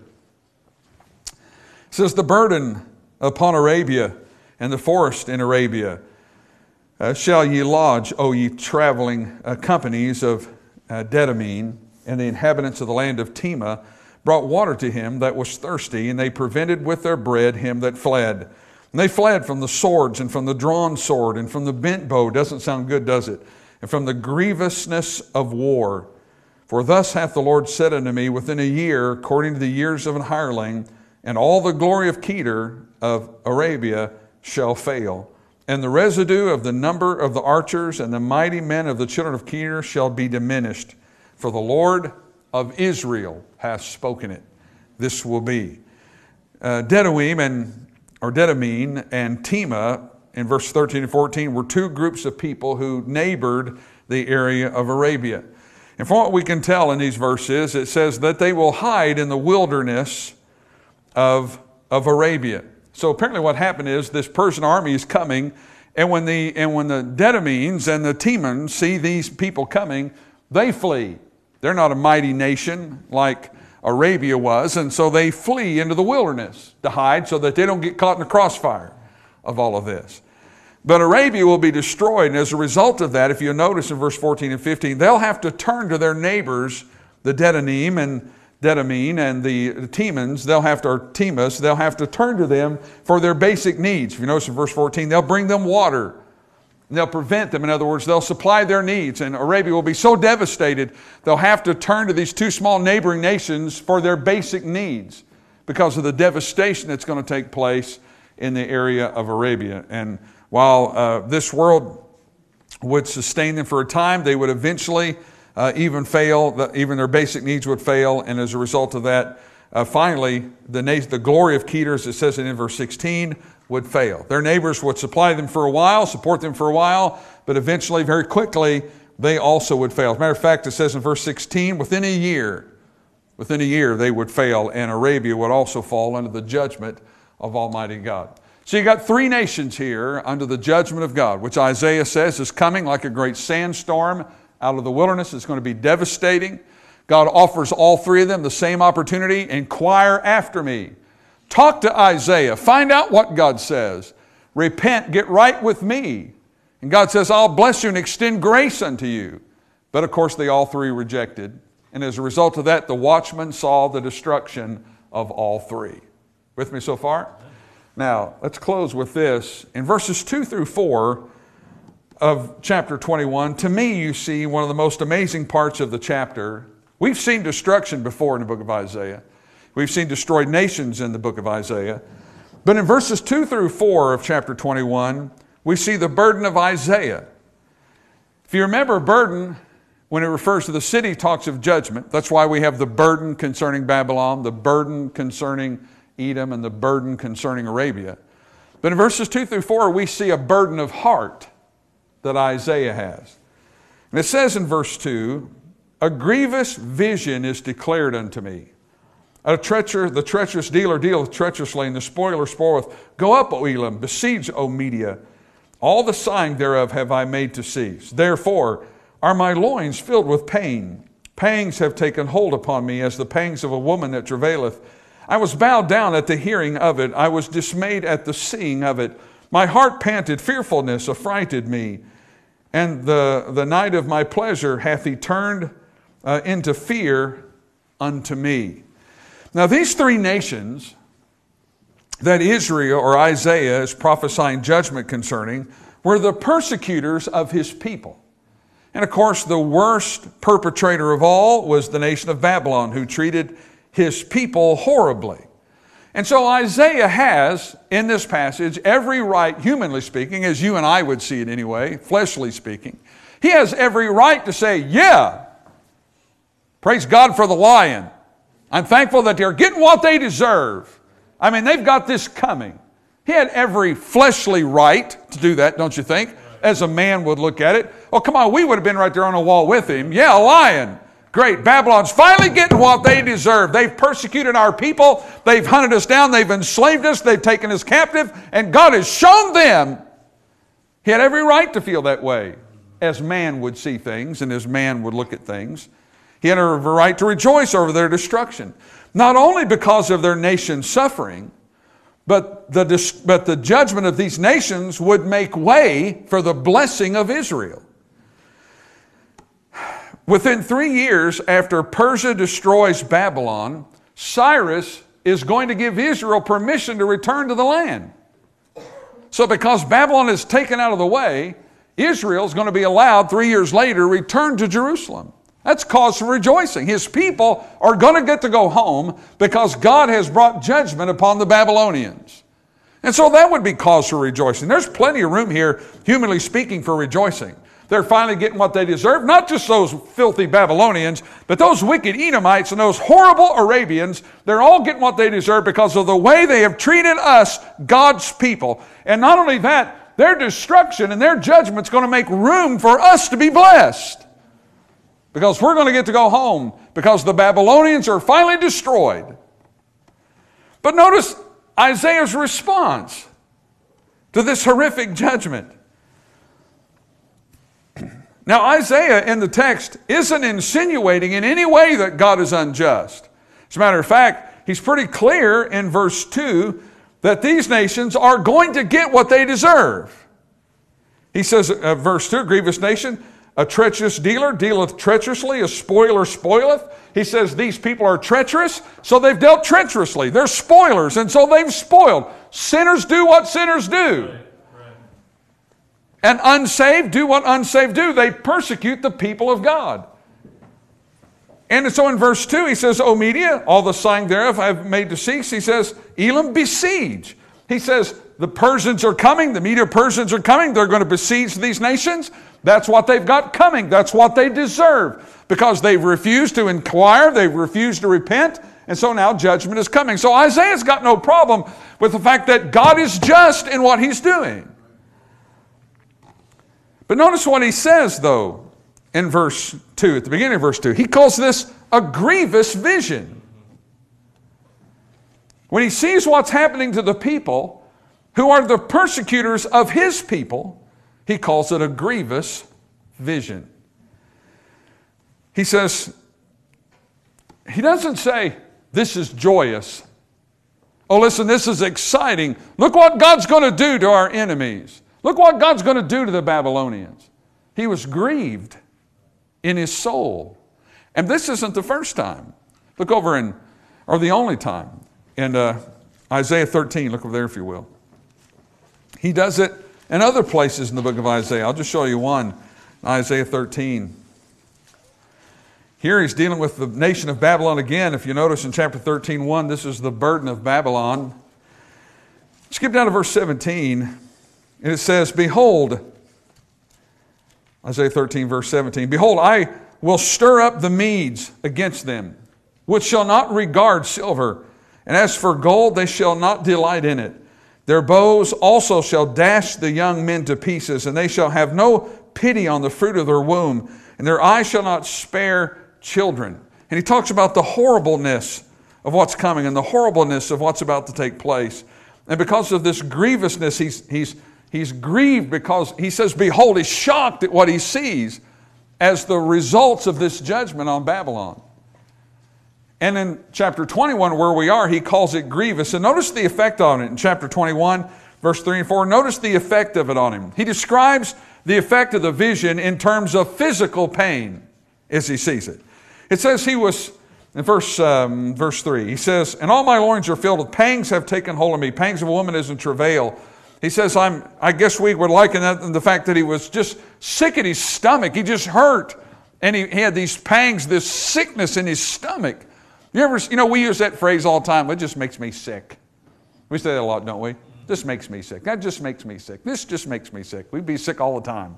S1: It says, the burden upon Arabia and the forest in Arabia uh, shall ye lodge, O ye traveling uh, companies of uh, Dedamine, and the inhabitants of the land of Tema brought water to him that was thirsty, and they prevented with their bread him that fled. And they fled from the swords and from the drawn sword and from the bent bow. Doesn't sound good, does it? And from the grievousness of war. For thus hath the Lord said unto me, within a year, according to the years of an hireling, and all the glory of Kedar of Arabia shall fail. And the residue of the number of the archers and the mighty men of the children of Kedar shall be diminished. For the Lord of Israel hath spoken it. This will be. Uh, Dedawim and or Dedamine and Tema, in verse thirteen and fourteen, were two groups of people who neighbored the area of Arabia. And from what we can tell in these verses, it says that they will hide in the wilderness of, of Arabia. So apparently what happened is this Persian army is coming, and when the and when the Dedamines and the Temans see these people coming, they flee. They're not a mighty nation like Arabia was, and so they flee into the wilderness to hide so that they don't get caught in the crossfire of all of this. But Arabia will be destroyed, and as a result of that, if you notice in verse fourteen and fifteen, they'll have to turn to their neighbors, the Dedanim and Dedamine and the Temans, they'll have to, or Temas, they'll have to turn to them for their basic needs. If you notice in verse fourteen, they'll bring them water. They'll prevent them. In other words, they'll supply their needs. And Arabia will be so devastated, they'll have to turn to these two small neighboring nations for their basic needs because of the devastation that's going to take place in the area of Arabia. And while uh, this world would sustain them for a time, they would eventually uh, even fail. Even their basic needs would fail. And as a result of that, uh, finally, the, the glory of Kedar, as it says in verse sixteen, would fail. Their neighbors would supply them for a while, support them for a while, but eventually, very quickly, they also would fail. As a matter of fact, it says in verse sixteen, within a year, within a year they would fail, and Arabia would also fall under the judgment of Almighty God. So you got three nations here under the judgment of God, which Isaiah says is coming like a great sandstorm out of the wilderness. It's going to be devastating. God offers all three of them the same opportunity. Inquire after me. Talk to Isaiah. Find out what God says. Repent. Get right with me. And God says, I'll bless you and extend grace unto you. But of course, they all three rejected. And as a result of that, the watchman saw the destruction of all three. With me so far? Now, let's close with this. In verses two through four of chapter twenty-one, to me, you see one of the most amazing parts of the chapter. We've seen destruction before in the book of Isaiah. We've seen destroyed nations in the book of Isaiah. But in verses two through four of chapter twenty-one, we see the burden of Isaiah. If you remember, burden, when it refers to the city, talks of judgment. That's why we have the burden concerning Babylon, the burden concerning Edom, and the burden concerning Arabia. But in verses two through four, we see a burden of heart that Isaiah has. And it says in verse two, a grievous vision is declared unto me. A treacher, the treacherous dealer dealeth treacherously, and the spoiler spoileth. Go up, O Elam, besiege, O Media. All the sighing thereof have I made to cease. Therefore are my loins filled with pain. Pangs have taken hold upon me, as the pangs of a woman that travaileth. I was bowed down at the hearing of it. I was dismayed at the seeing of it. My heart panted, fearfulness affrighted me. And the, the night of my pleasure hath he turned uh, into fear unto me. Now these three nations that Israel or Isaiah is prophesying judgment concerning were the persecutors of his people. And of course, the worst perpetrator of all was the nation of Babylon, who treated his people horribly. And so Isaiah has, in this passage, every right, humanly speaking, as you and I would see it anyway, fleshly speaking, he has every right to say, yeah, praise God for the lion. I'm thankful that they're getting what they deserve. I mean, they've got this coming. He had every fleshly right to do that, don't you think? As a man would look at it. Oh, come on, we would have been right there on the wall with him. Yeah, a lion. Great. Babylon's finally getting what they deserve. They've persecuted our people. They've hunted us down. They've enslaved us. They've taken us captive. And God has shown them. He had every right to feel that way, as man would see things and as man would look at things. He had a right to rejoice over their destruction. Not only because of their nation's suffering, but the, but the judgment of these nations would make way for the blessing of Israel. Within three years after Persia destroys Babylon, Cyrus is going to give Israel permission to return to the land. So because Babylon is taken out of the way, Israel is going to be allowed three years later to return to Jerusalem. That's cause for rejoicing. His people are going to get to go home because God has brought judgment upon the Babylonians. And so that would be cause for rejoicing. There's plenty of room here, humanly speaking, for rejoicing. They're finally getting what they deserve. Not just those filthy Babylonians, but those wicked Edomites and those horrible Arabians. They're all getting what they deserve because of the way they have treated us, God's people. And not only that, their destruction and their judgment is going to make room for us to be blessed. Because we're going to get to go home because the Babylonians are finally destroyed. But notice Isaiah's response to this horrific judgment. Now Isaiah in the text isn't insinuating in any way that God is unjust. As a matter of fact, he's pretty clear in verse two that these nations are going to get what they deserve. He says, uh, verse two, grievous nation, a treacherous dealer dealeth treacherously, a spoiler spoileth. He says these people are treacherous, so they've dealt treacherously. They're spoilers, and so they've spoiled. Sinners do what sinners do. Right, right. And unsaved do what unsaved do. They persecute the people of God. And so in verse two, he says, O Media, all the sighing thereof I have made to cease. He says, Elam, besiege. He says, the Persians are coming, the Media Persians are coming. They're going to besiege these nations. That's what they've got coming. That's what they deserve because they've refused to inquire. They've refused to repent. And so now judgment is coming. So Isaiah's got no problem with the fact that God is just in what he's doing. But notice what he says, though, in verse two, at the beginning of verse two. He calls this a grievous vision. When he sees what's happening to the people who are the persecutors of his people, he calls it a grievous vision. He says, he doesn't say, this is joyous. Oh, listen, this is exciting. Look what God's going to do to our enemies. Look what God's going to do to the Babylonians. He was grieved in his soul. And this isn't the first time. Look over in, or the only time, in uh, Isaiah thirteen. Look over there if you will. He does it in other places in the book of Isaiah. I'll just show you one. Isaiah thirteen. Here he's dealing with the nation of Babylon again. If you notice in chapter thirteen, one, this is the burden of Babylon. Skip down to verse seventeen. And it says, Behold, Isaiah thirteen, verse seventeen, Behold, I will stir up the Medes against them, which shall not regard silver. And as for gold, they shall not delight in it. Their bows also shall dash the young men to pieces, and they shall have no pity on the fruit of their womb, and their eyes shall not spare children. And he talks about the horribleness of what's coming and the horribleness of what's about to take place. And because of this grievousness, he's, he's, he's grieved because he says, behold, he's shocked at what he sees as the results of this judgment on Babylon. And in chapter twenty-one, where we are, he calls it grievous. And notice the effect on it in chapter twenty-one, verse three and four. Notice the effect of it on him. He describes the effect of the vision in terms of physical pain as he sees it. It says he was, in verse, um, verse three, he says, and all my loins are filled with pangs have taken hold of me, pangs of a woman is in travail. He says, I'm, I guess we would liken that in the fact that he was just sick at his stomach. He just hurt. And he, he had these pangs, this sickness in his stomach. You ever, you know, we use that phrase all the time. It just makes me sick. We say that a lot, don't we? This makes me sick. That just makes me sick. This just makes me sick. We'd be sick all the time.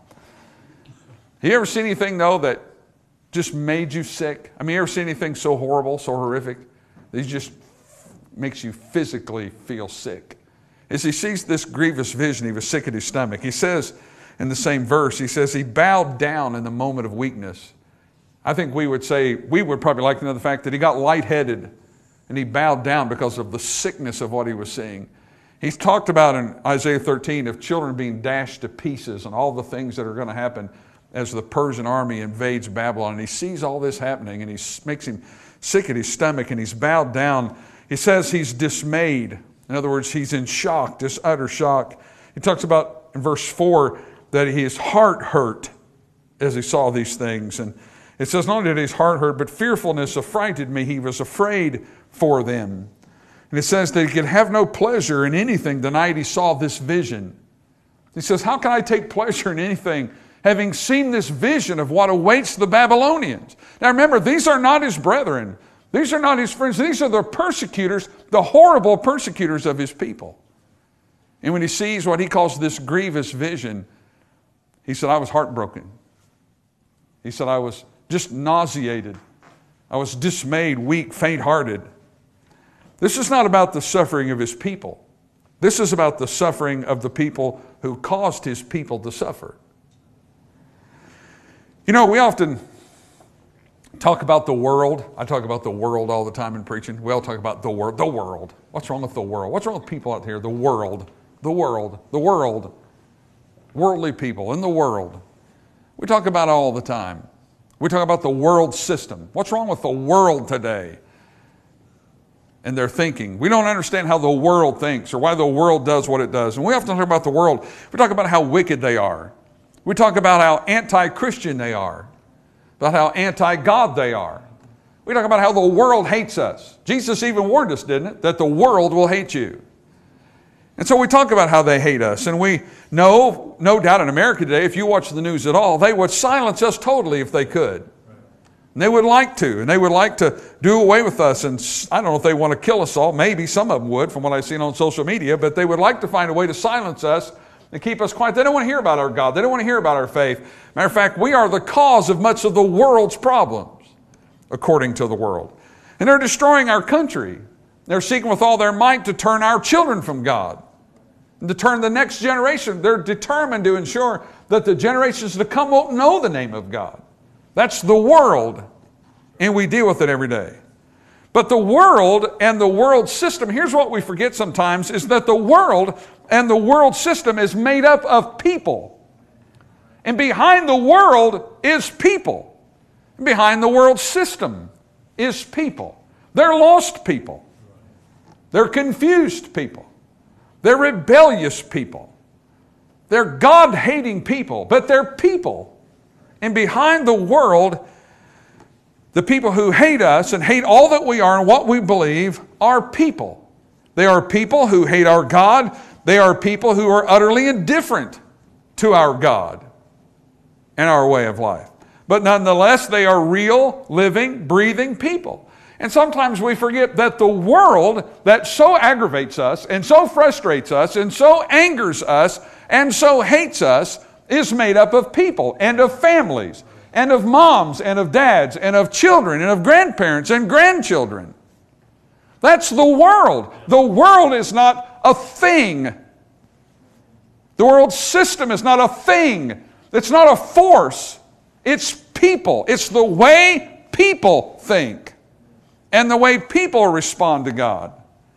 S1: You ever seen anything, though, that just made you sick? I mean, you ever seen anything so horrible, so horrific, that it just makes you physically feel sick? As he sees this grievous vision, he was sick at his stomach. He says in the same verse, he says, he bowed down in the moment of weakness. I think we would say, we would probably like to know the fact that he got lightheaded and he bowed down because of the sickness of what he was seeing. He's talked about in Isaiah thirteen of children being dashed to pieces and all the things that are going to happen as the Persian army invades Babylon. And he sees all this happening and he makes him sick at his stomach and he's bowed down. He says he's dismayed. In other words, he's in shock, just utter shock. He talks about in verse four that his heart hurt as he saw these things. And it says not only did his heart hurt, but fearfulness affrighted me. He was afraid for them. And it says that he could have no pleasure in anything the night he saw this vision. He says, how can I take pleasure in anything having seen this vision of what awaits the Babylonians? Now remember, these are not his brethren. These are not his friends. These are the persecutors, the horrible persecutors of his people. And when he sees what he calls this grievous vision, he said, I was heartbroken. He said, I was just nauseated. I was dismayed, weak, faint-hearted. This is not about the suffering of his people. This is about the suffering of the people who caused his people to suffer. You know, we often talk about the world. I talk about the world all the time in preaching. We all talk about the world. The world. What's wrong with the world? What's wrong with people out here? The world. The world. The world. Worldly people in the world. We talk about it all the time. We talk about the world system. What's wrong with the world today? And their thinking. We don't understand how the world thinks or why the world does what it does. And we often talk about the world. We talk about how wicked they are. We talk about how anti-Christian they are. About how anti-God they are. We talk about how the world hates us. Jesus even warned us, didn't it? That the world will hate you. And so we talk about how they hate us. And we know, no doubt in America today, if you watch the news at all, they would silence us totally if they could. And they would like to. And they would like to do away with us. And I don't know if they want to kill us all. Maybe some of them would from what I've seen on social media. But they would like to find a way to silence us and keep us quiet. They don't want to hear about our God. They don't want to hear about our faith. Matter of fact, we are the cause of much of the world's problems, according to the world. And they're destroying our country. They're seeking with all their might to turn our children from God. And to turn the next generation. They're determined to ensure that the generations to come won't know the name of God. That's the world. And we deal with it every day. But the world and the world system, here's what we forget sometimes, is that the world and the world system is made up of people. And behind the world is people. And behind the world system is people. They're lost people. They're confused people. They're rebellious people. They're God-hating people, but they're people. And behind the world, the people who hate us and hate all that we are and what we believe are people. They are people who hate our God. They are people who are utterly indifferent to our God and our way of life. But nonetheless, they are real, living, breathing people. And sometimes we forget that the world that so aggravates us and so frustrates us and so angers us and so hates us is made up of people and of families and of moms and of dads and of children and of grandparents and grandchildren. That's the world. The world is not a thing. The world system is not a thing. It's not a force. It's people. It's the way people think. and the way people respond to God.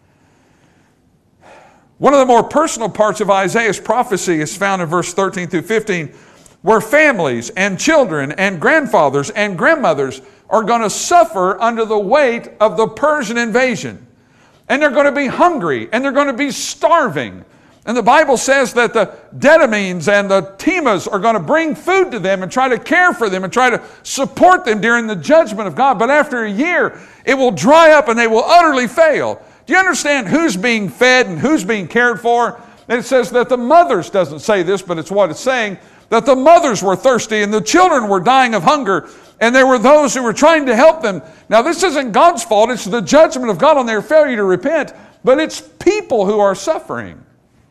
S1: One of the more personal parts of Isaiah's prophecy is found in verse thirteen through fifteen, where families and children and grandfathers and grandmothers are going to suffer under the weight of the Persian invasion. And they're going to be hungry, and they're going to be starving. And the Bible says that the Dedamines and the Temas are going to bring food to them and try to care for them and try to support them during the judgment of God. But after a year, it will dry up and they will utterly fail. Do you understand who's being fed and who's being cared for? And it says that the mothers, doesn't say this, but it's what it's saying, that the mothers were thirsty and the children were dying of hunger, and there were those who were trying to help them. Now, this isn't God's fault. It's the judgment of God on their failure to repent, but it's people who are suffering.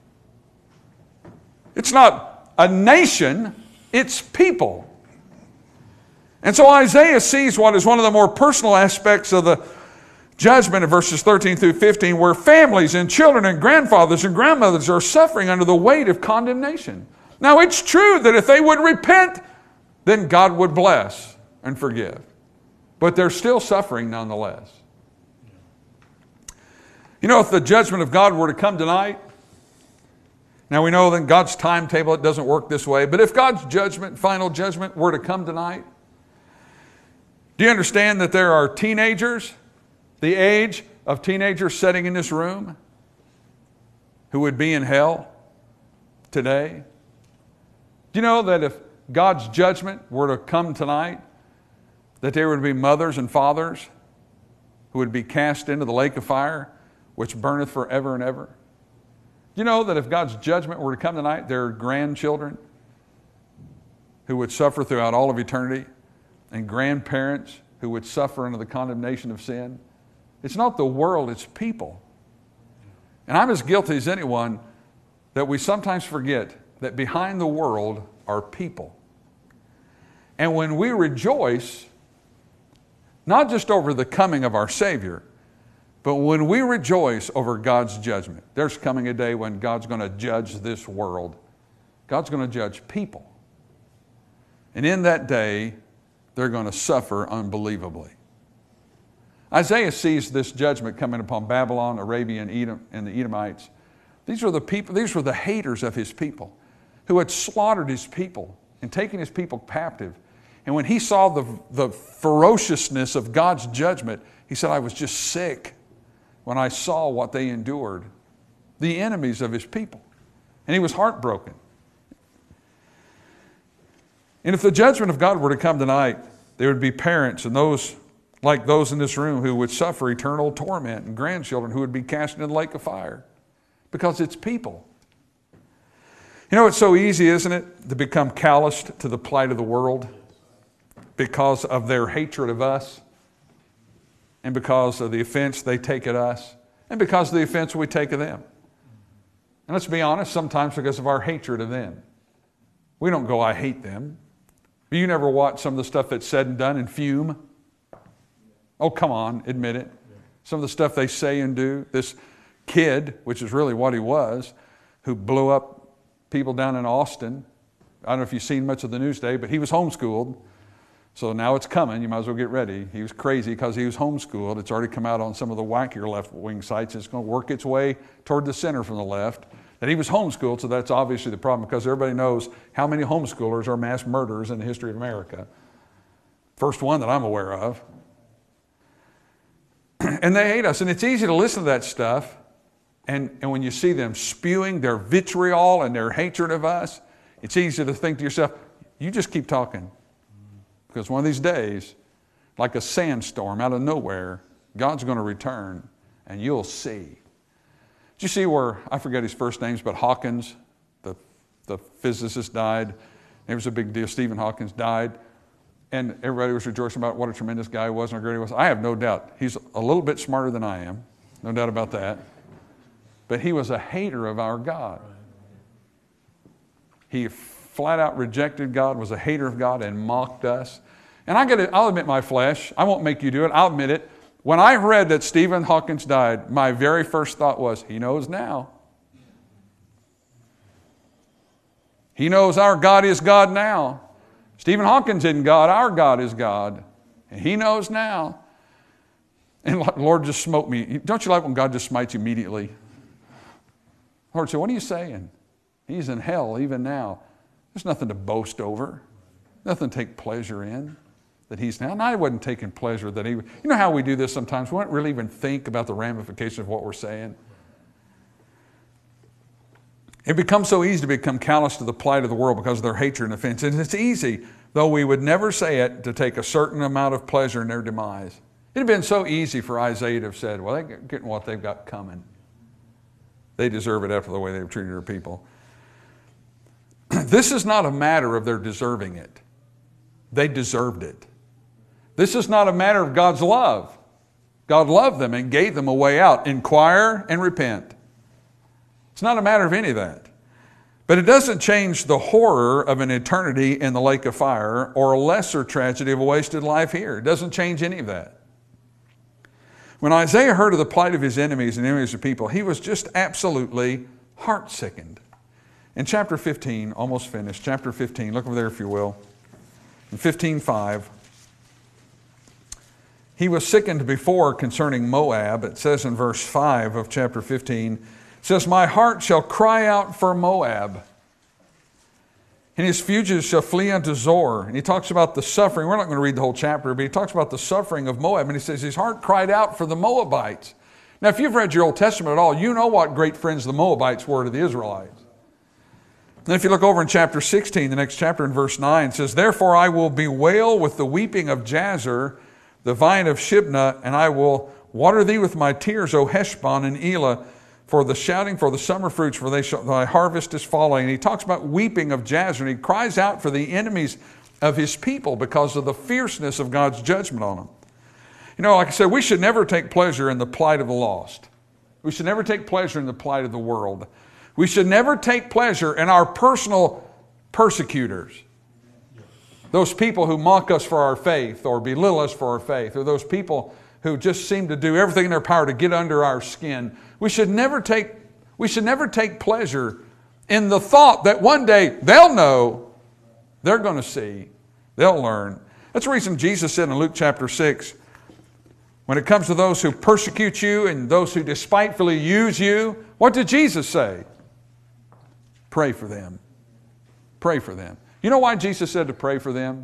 S1: It's not a nation, it's people. And so Isaiah sees what is one of the more personal aspects of the judgment in verses thirteen through fifteen, where families and children and grandfathers and grandmothers are suffering under the weight of condemnation. Now, it's true that if they would repent, then God would bless and forgive. But they're still suffering nonetheless. You know, if the judgment of God were to come tonight, now we know that God's timetable, it doesn't work this way, but if God's judgment, final judgment, were to come tonight, do you understand that there are teenagers, the age of teenagers sitting in this room, who would be in hell today? Do you know that if God's judgment were to come tonight, that there would be mothers and fathers who would be cast into the lake of fire, which burneth forever and ever? Do you know that if God's judgment were to come tonight, there are grandchildren who would suffer throughout all of eternity, and grandparents who would suffer under the condemnation of sin? It's not the world, it's people. And I'm as guilty as anyone that we sometimes forget that behind the world are people. And when we rejoice, not just over the coming of our Savior, but when we rejoice over God's judgment, there's coming a day when God's going to judge this world. God's going to judge people. And in that day, they're going to suffer unbelievably. Isaiah sees this judgment coming upon Babylon, Arabia, and Edom, and the Edomites. These were the people, these were the haters of his people, who had slaughtered his people and taken his people captive. And when he saw the, the ferociousness of God's judgment, he said, I was just sick when I saw what they endured, the enemies of his people. And he was heartbroken. And if the judgment of God were to come tonight, there would be parents and those like those in this room who would suffer eternal torment, and grandchildren who would be cast into the lake of fire, because it's people. You know, it's so easy, isn't it, to become calloused to the plight of the world because of their hatred of us, and because of the offense they take at us, and because of the offense we take of them. And let's be honest, sometimes because of our hatred of them. We don't go, I hate them. You never watch some of the stuff that's said and done and fume? Oh, come on, admit it. Some of the stuff they say and do. This kid, which is really what he was, who blew up people down in Austin. I don't know if you've seen much of the news today, but he was homeschooled. So now it's coming. You might as well get ready. He was crazy because he was homeschooled. It's already come out on some of the wackier left-wing sites. It's going to work its way toward the center from the left. That he was homeschooled, so that's obviously the problem, because everybody knows how many homeschoolers are mass murderers in the history of America. First one that I'm aware of. And they hate us. And it's easy to listen to that stuff. And, and when you see them spewing their vitriol and their hatred of us, it's easy to think to yourself, you just keep talking. Because one of these days, like a sandstorm out of nowhere, God's going to return and you'll see. Did you see where, I forget his first names, but Hawkins, the, the physicist, died. It was a big deal. Stephen Hawkins died. And everybody was rejoicing about what a tremendous guy he was and how great he was. I have no doubt. He's a little bit smarter than I am. No doubt about that. But he was a hater of our God. He flat out rejected God, was a hater of God, and mocked us. And I gotta, I'll admit my flesh. I won't make you do it. I'll admit it. When I read that Stephen Hawkins died, my very first thought was, he knows now. He knows our God is God now. Stephen Hawkins isn't God. Our God is God. And he knows now. And Lord just smote me. Don't you like when God just smites you immediately? Lord said, what are you saying? He's in hell even now. There's nothing to boast over. Nothing to take pleasure in that he's now. And I wasn't taking pleasure that he, you know how we do this sometimes? We don't really even think about the ramifications of what we're saying. It becomes so easy to become callous to the plight of the world because of their hatred and offense. And it's easy, though we would never say it, to take a certain amount of pleasure in their demise. It had been so easy for Isaiah to have said, well, they're getting what they've got coming. They deserve it after the way they've treated their people. This is not a matter of their deserving it. They deserved it. This is not a matter of God's love. God loved them and gave them a way out. Inquire and repent. It's not a matter of any of that. But it doesn't change the horror of an eternity in the lake of fire or a lesser tragedy of a wasted life here. It doesn't change any of that. When Isaiah heard of the plight of his enemies and enemies of people, he was just absolutely heart-sickened. In chapter fifteen, almost finished, chapter fifteen, look over there if you will. In fifteen five, he was sickened before concerning Moab. It says in verse five of chapter fifteen, it says, my heart shall cry out for Moab, and his fugitives shall flee unto Zor. And he talks about the suffering. We're not going to read the whole chapter, but he talks about the suffering of Moab. And he says his heart cried out for the Moabites. Now, if you've read your Old Testament at all, you know what great friends the Moabites were to the Israelites. And if you look over in chapter sixteen, the next chapter in verse nine, it says, therefore I will bewail with the weeping of Jazer, the vine of Shibna, and I will water thee with my tears, O Heshbon and Elah, for the shouting for the summer fruits, for they shall, thy harvest is falling. And he talks about weeping of Jazer, and he cries out for the enemies of his people because of the fierceness of God's judgment on them. You know, like I said, we should never take pleasure in the plight of the lost. We should never take pleasure in the plight of the world. We should never take pleasure in our personal persecutors. Those people who mock us for our faith or belittle us for our faith, or those people who just seem to do everything in their power to get under our skin. We should never take, we should never take pleasure in the thought that one day they'll know, they're going to see, they'll learn. That's the reason Jesus said in Luke chapter six, when it comes to those who persecute you and those who despitefully use you, what did Jesus say? Pray for them. Pray for them. You know why Jesus said to pray for them?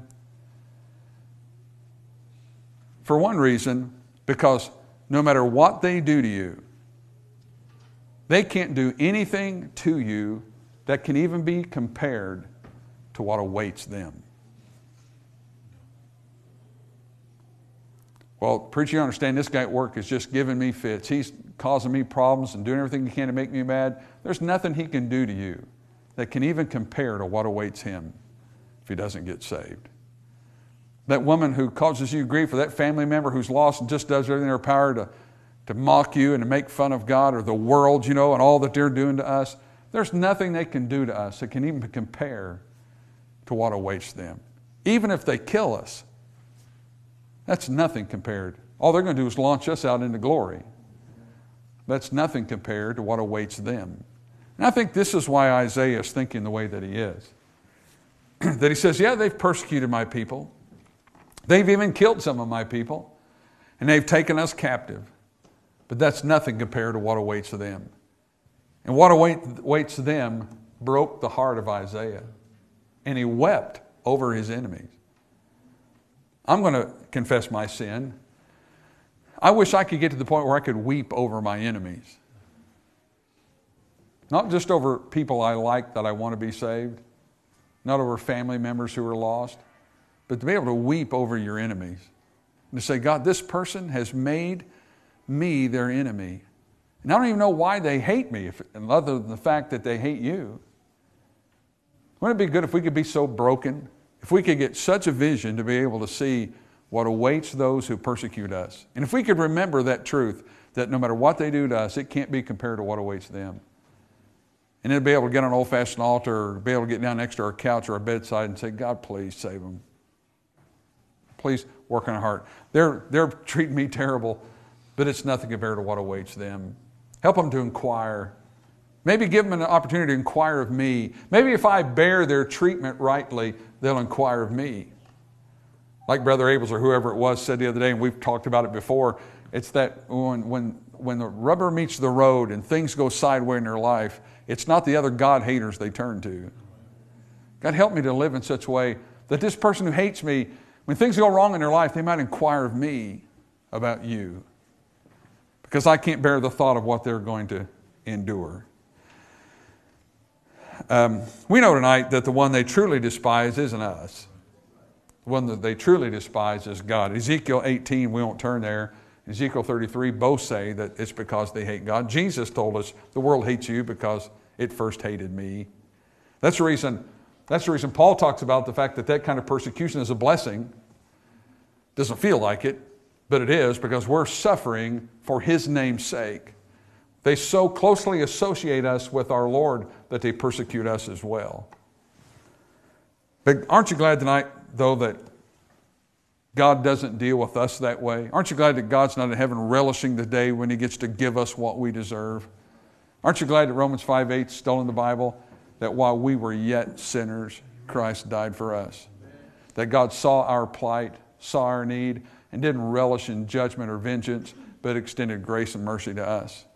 S1: For one reason, because no matter what they do to you, they can't do anything to you that can even be compared to what awaits them. Well, preacher, you understand this guy at work is just giving me fits. He's causing me problems and doing everything he can to make me mad. There's nothing he can do to you that can even compare to what awaits him if he doesn't get saved. That woman who causes you grief, or that family member who's lost and just does everything in their power to, to mock you and to make fun of God or the world, you know, and all that they're doing to us, there's nothing they can do to us that can even compare to what awaits them. Even if they kill us, that's nothing compared. All they're going to do is launch us out into glory. That's nothing compared to what awaits them. And I think this is why Isaiah is thinking the way that he is. That he says, yeah, they've persecuted my people. They've even killed some of my people. And they've taken us captive. But that's nothing compared to what awaits them. And what awaits them broke the heart of Isaiah. And he wept over his enemies. I'm going to confess my sin. I wish I could get to the point where I could weep over my enemies. Not just over people I like that I want to be saved. Not over family members who are lost. But to be able to weep over your enemies. And to say, God, this person has made me their enemy. And I don't even know why they hate me, if, other than the fact that they hate you. Wouldn't it be good if we could be so broken? If we could get such a vision to be able to see what awaits those who persecute us. And if we could remember that truth, that no matter what they do to us, it can't be compared to what awaits them. And then be able to get on an old-fashioned altar, or be able to get down next to our couch or our bedside and say, God, please save them. Please work on our heart. They're, they're treating me terrible, but it's nothing compared to what awaits them. Help them to inquire. Maybe give them an opportunity to inquire of me. Maybe if I bear their treatment rightly, they'll inquire of me. Like Brother Abels or whoever it was said the other day, and we've talked about it before, it's that when, when, when the rubber meets the road and things go sideways in their life, it's not the other God haters they turn to. God, help me to live in such a way that this person who hates me, when things go wrong in their life, they might inquire of me about you, because I can't bear the thought of what they're going to endure. Um, we know tonight that the one they truly despise isn't us. The one that they truly despise is God. Ezekiel eighteen, we won't turn there. Ezekiel thirty-three, both say that it's because they hate God. Jesus told us the world hates you because it first hated me. That's the reason, that's the reason Paul talks about the fact that that kind of persecution is a blessing. Doesn't feel like it, but it is, because we're suffering for His name's sake. They so closely associate us with our Lord that they persecute us as well. But aren't you glad tonight, though, that God doesn't deal with us that way? Aren't you glad that God's not in heaven relishing the day when He gets to give us what we deserve? Aren't you glad that Romans five eight is still in the Bible, that while we were yet sinners, Christ died for us? That God saw our plight, saw our need, and didn't relish in judgment or vengeance, but extended grace and mercy to us.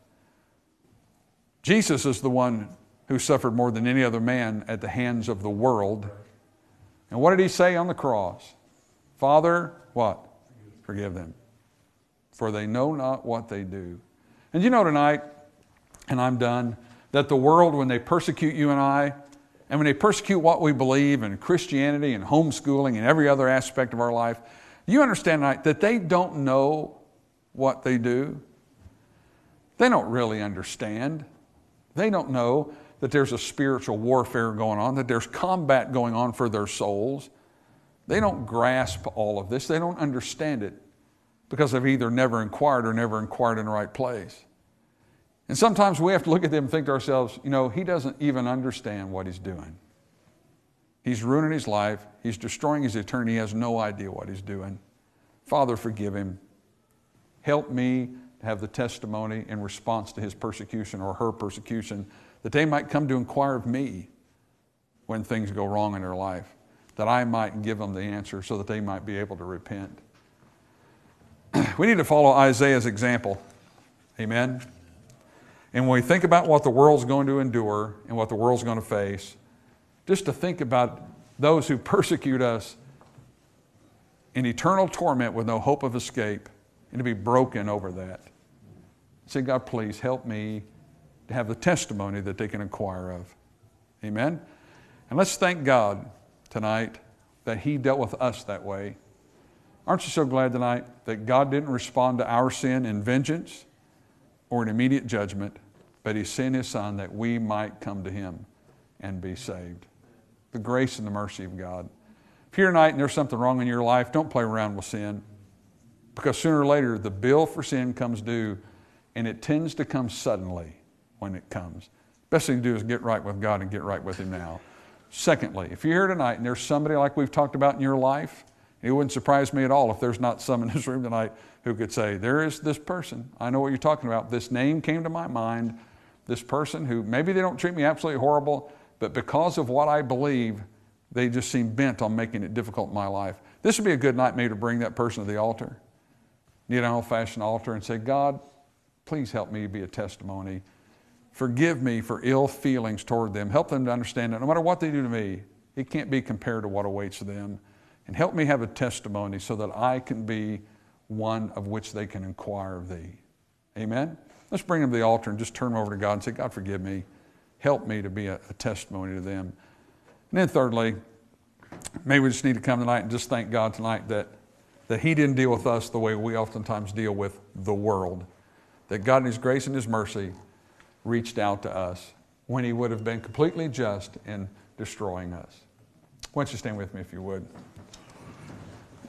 S1: Jesus is the one who suffered more than any other man at the hands of the world. And what did He say on the cross? Father, what? Forgive them, for they know not what they do. And you know tonight, and I'm done, that the world, when they persecute you and I, and when they persecute what we believe in Christianity and homeschooling and every other aspect of our life, you understand tonight that they don't know what they do. They don't really understand. They don't know that there's a spiritual warfare going on, that there's combat going on for their souls. They don't grasp all of this. They don't understand it because they've either never inquired or never inquired in the right place. And sometimes we have to look at them and think to ourselves, you know, he doesn't even understand what he's doing. He's ruining his life. He's destroying his eternity. He has no idea what he's doing. Father, forgive him. Help me to have the testimony in response to his persecution or her persecution, that they might come to inquire of me when things go wrong in their life, that I might give them the answer so that they might be able to repent. We need to follow Isaiah's example. Amen? And when we think about what the world's going to endure and what the world's going to face, just to think about those who persecute us in eternal torment with no hope of escape, and to be broken over that. Say, God, please help me to have the testimony that they can inquire of. Amen? And let's thank God tonight that He dealt with us that way. Aren't you so glad tonight that God didn't respond to our sin in vengeance or in immediate judgment, but He sent His Son that we might come to Him and be saved? The grace and the mercy of God. If you're here tonight and there's something wrong in your life, don't play around with sin. Because sooner or later, the bill for sin comes due, and it tends to come suddenly when it comes. Best thing to do is get right with God and get right with Him now. Secondly, if you're here tonight and there's somebody like we've talked about in your life, it wouldn't surprise me at all if there's not some in this room tonight who could say, there is this person. I know what you're talking about. This name came to my mind. This person who maybe they don't treat me absolutely horrible, but because of what I believe, they just seem bent on making it difficult in my life. This would be a good night maybe to bring that person to the altar. Need an old-fashioned altar and say, God, please help me be a testimony. Forgive me for ill feelings toward them. Help them to understand that no matter what they do to me, it can't be compared to what awaits them. And help me have a testimony so that I can be one of which they can inquire of Thee. Amen? Let's bring them to the altar and just turn them over to God and say, God, forgive me. Help me to be a, a testimony to them. And then thirdly, maybe we just need to come tonight and just thank God tonight that that He didn't deal with us the way we oftentimes deal with the world. That God in His grace and His mercy reached out to us when He would have been completely just in destroying us. Why don't you stand with me if you would?